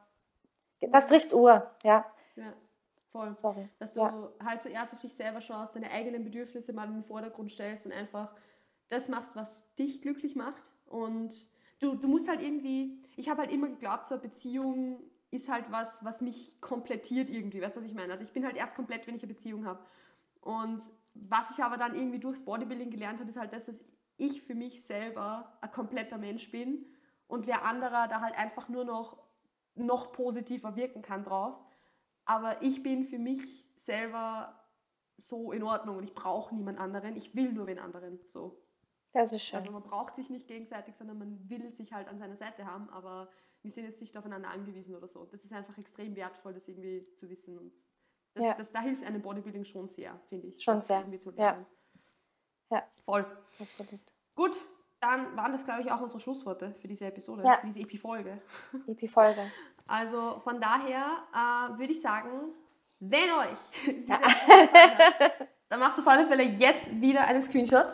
trifft's Uhr, ja. Ja, voll. Sorry. Dass du halt zuerst auf dich selber schaust, deine eigenen Bedürfnisse mal in den Vordergrund stellst und einfach das machst, was dich glücklich macht. Und du musst halt irgendwie, ich habe halt immer geglaubt, so eine Beziehung ist halt was mich komplettiert irgendwie, weißt du, was ich meine? Also ich bin halt erst komplett, wenn ich eine Beziehung habe. Und was ich aber dann irgendwie durchs Bodybuilding gelernt habe, ist halt, dass ich für mich selber ein kompletter Mensch bin und wer anderer da halt einfach nur noch positiver wirken kann drauf. Aber ich bin für mich selber so in Ordnung und ich brauche niemand anderen. Ich will nur wen anderen. So. Das ist schön. Also man braucht sich nicht gegenseitig, sondern man will sich halt an seiner Seite haben, aber wir sind jetzt nicht aufeinander angewiesen oder so. Das ist einfach extrem wertvoll, das irgendwie zu wissen und da hilft einem Bodybuilding schon sehr, finde ich. Schon sehr. Irgendwie zu lernen. Ja. Voll. Absolut. Gut, dann waren das, glaube ich, auch unsere Schlussworte für diese Episode, für diese Epi-Folge. Epi-Folge. Also von daher würde ich sagen, wenn euch diese Episode gefallen hat, dann macht auf alle Fälle jetzt wieder einen Screenshot.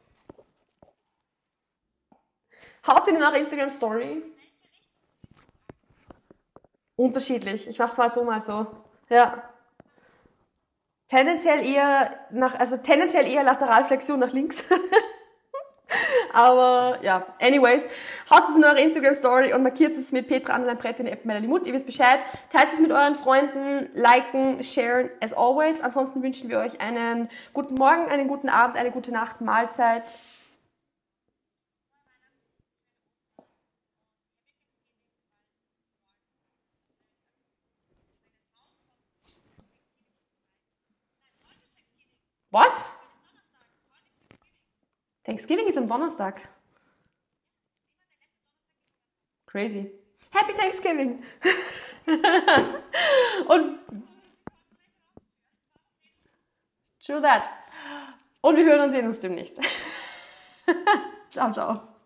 Haut sie in eure Instagram-Story. Unterschiedlich. Ich mache es mal so. Ja. Tendenziell eher Lateralflexion nach links. Aber ja, anyways, haut es in eure Instagram-Story und markiert es mit Petra Anderlein-Brett in der App Melanie Mut. Ihr wisst Bescheid. Teilt es mit euren Freunden, liken, sharen, as always. Ansonsten wünschen wir euch einen guten Morgen, einen guten Abend, eine gute Nacht, Mahlzeit. Was? Thanksgiving ist am Donnerstag. Crazy. Happy Thanksgiving! Und true that. Und wir hören und sehen uns demnächst. Ciao, ciao.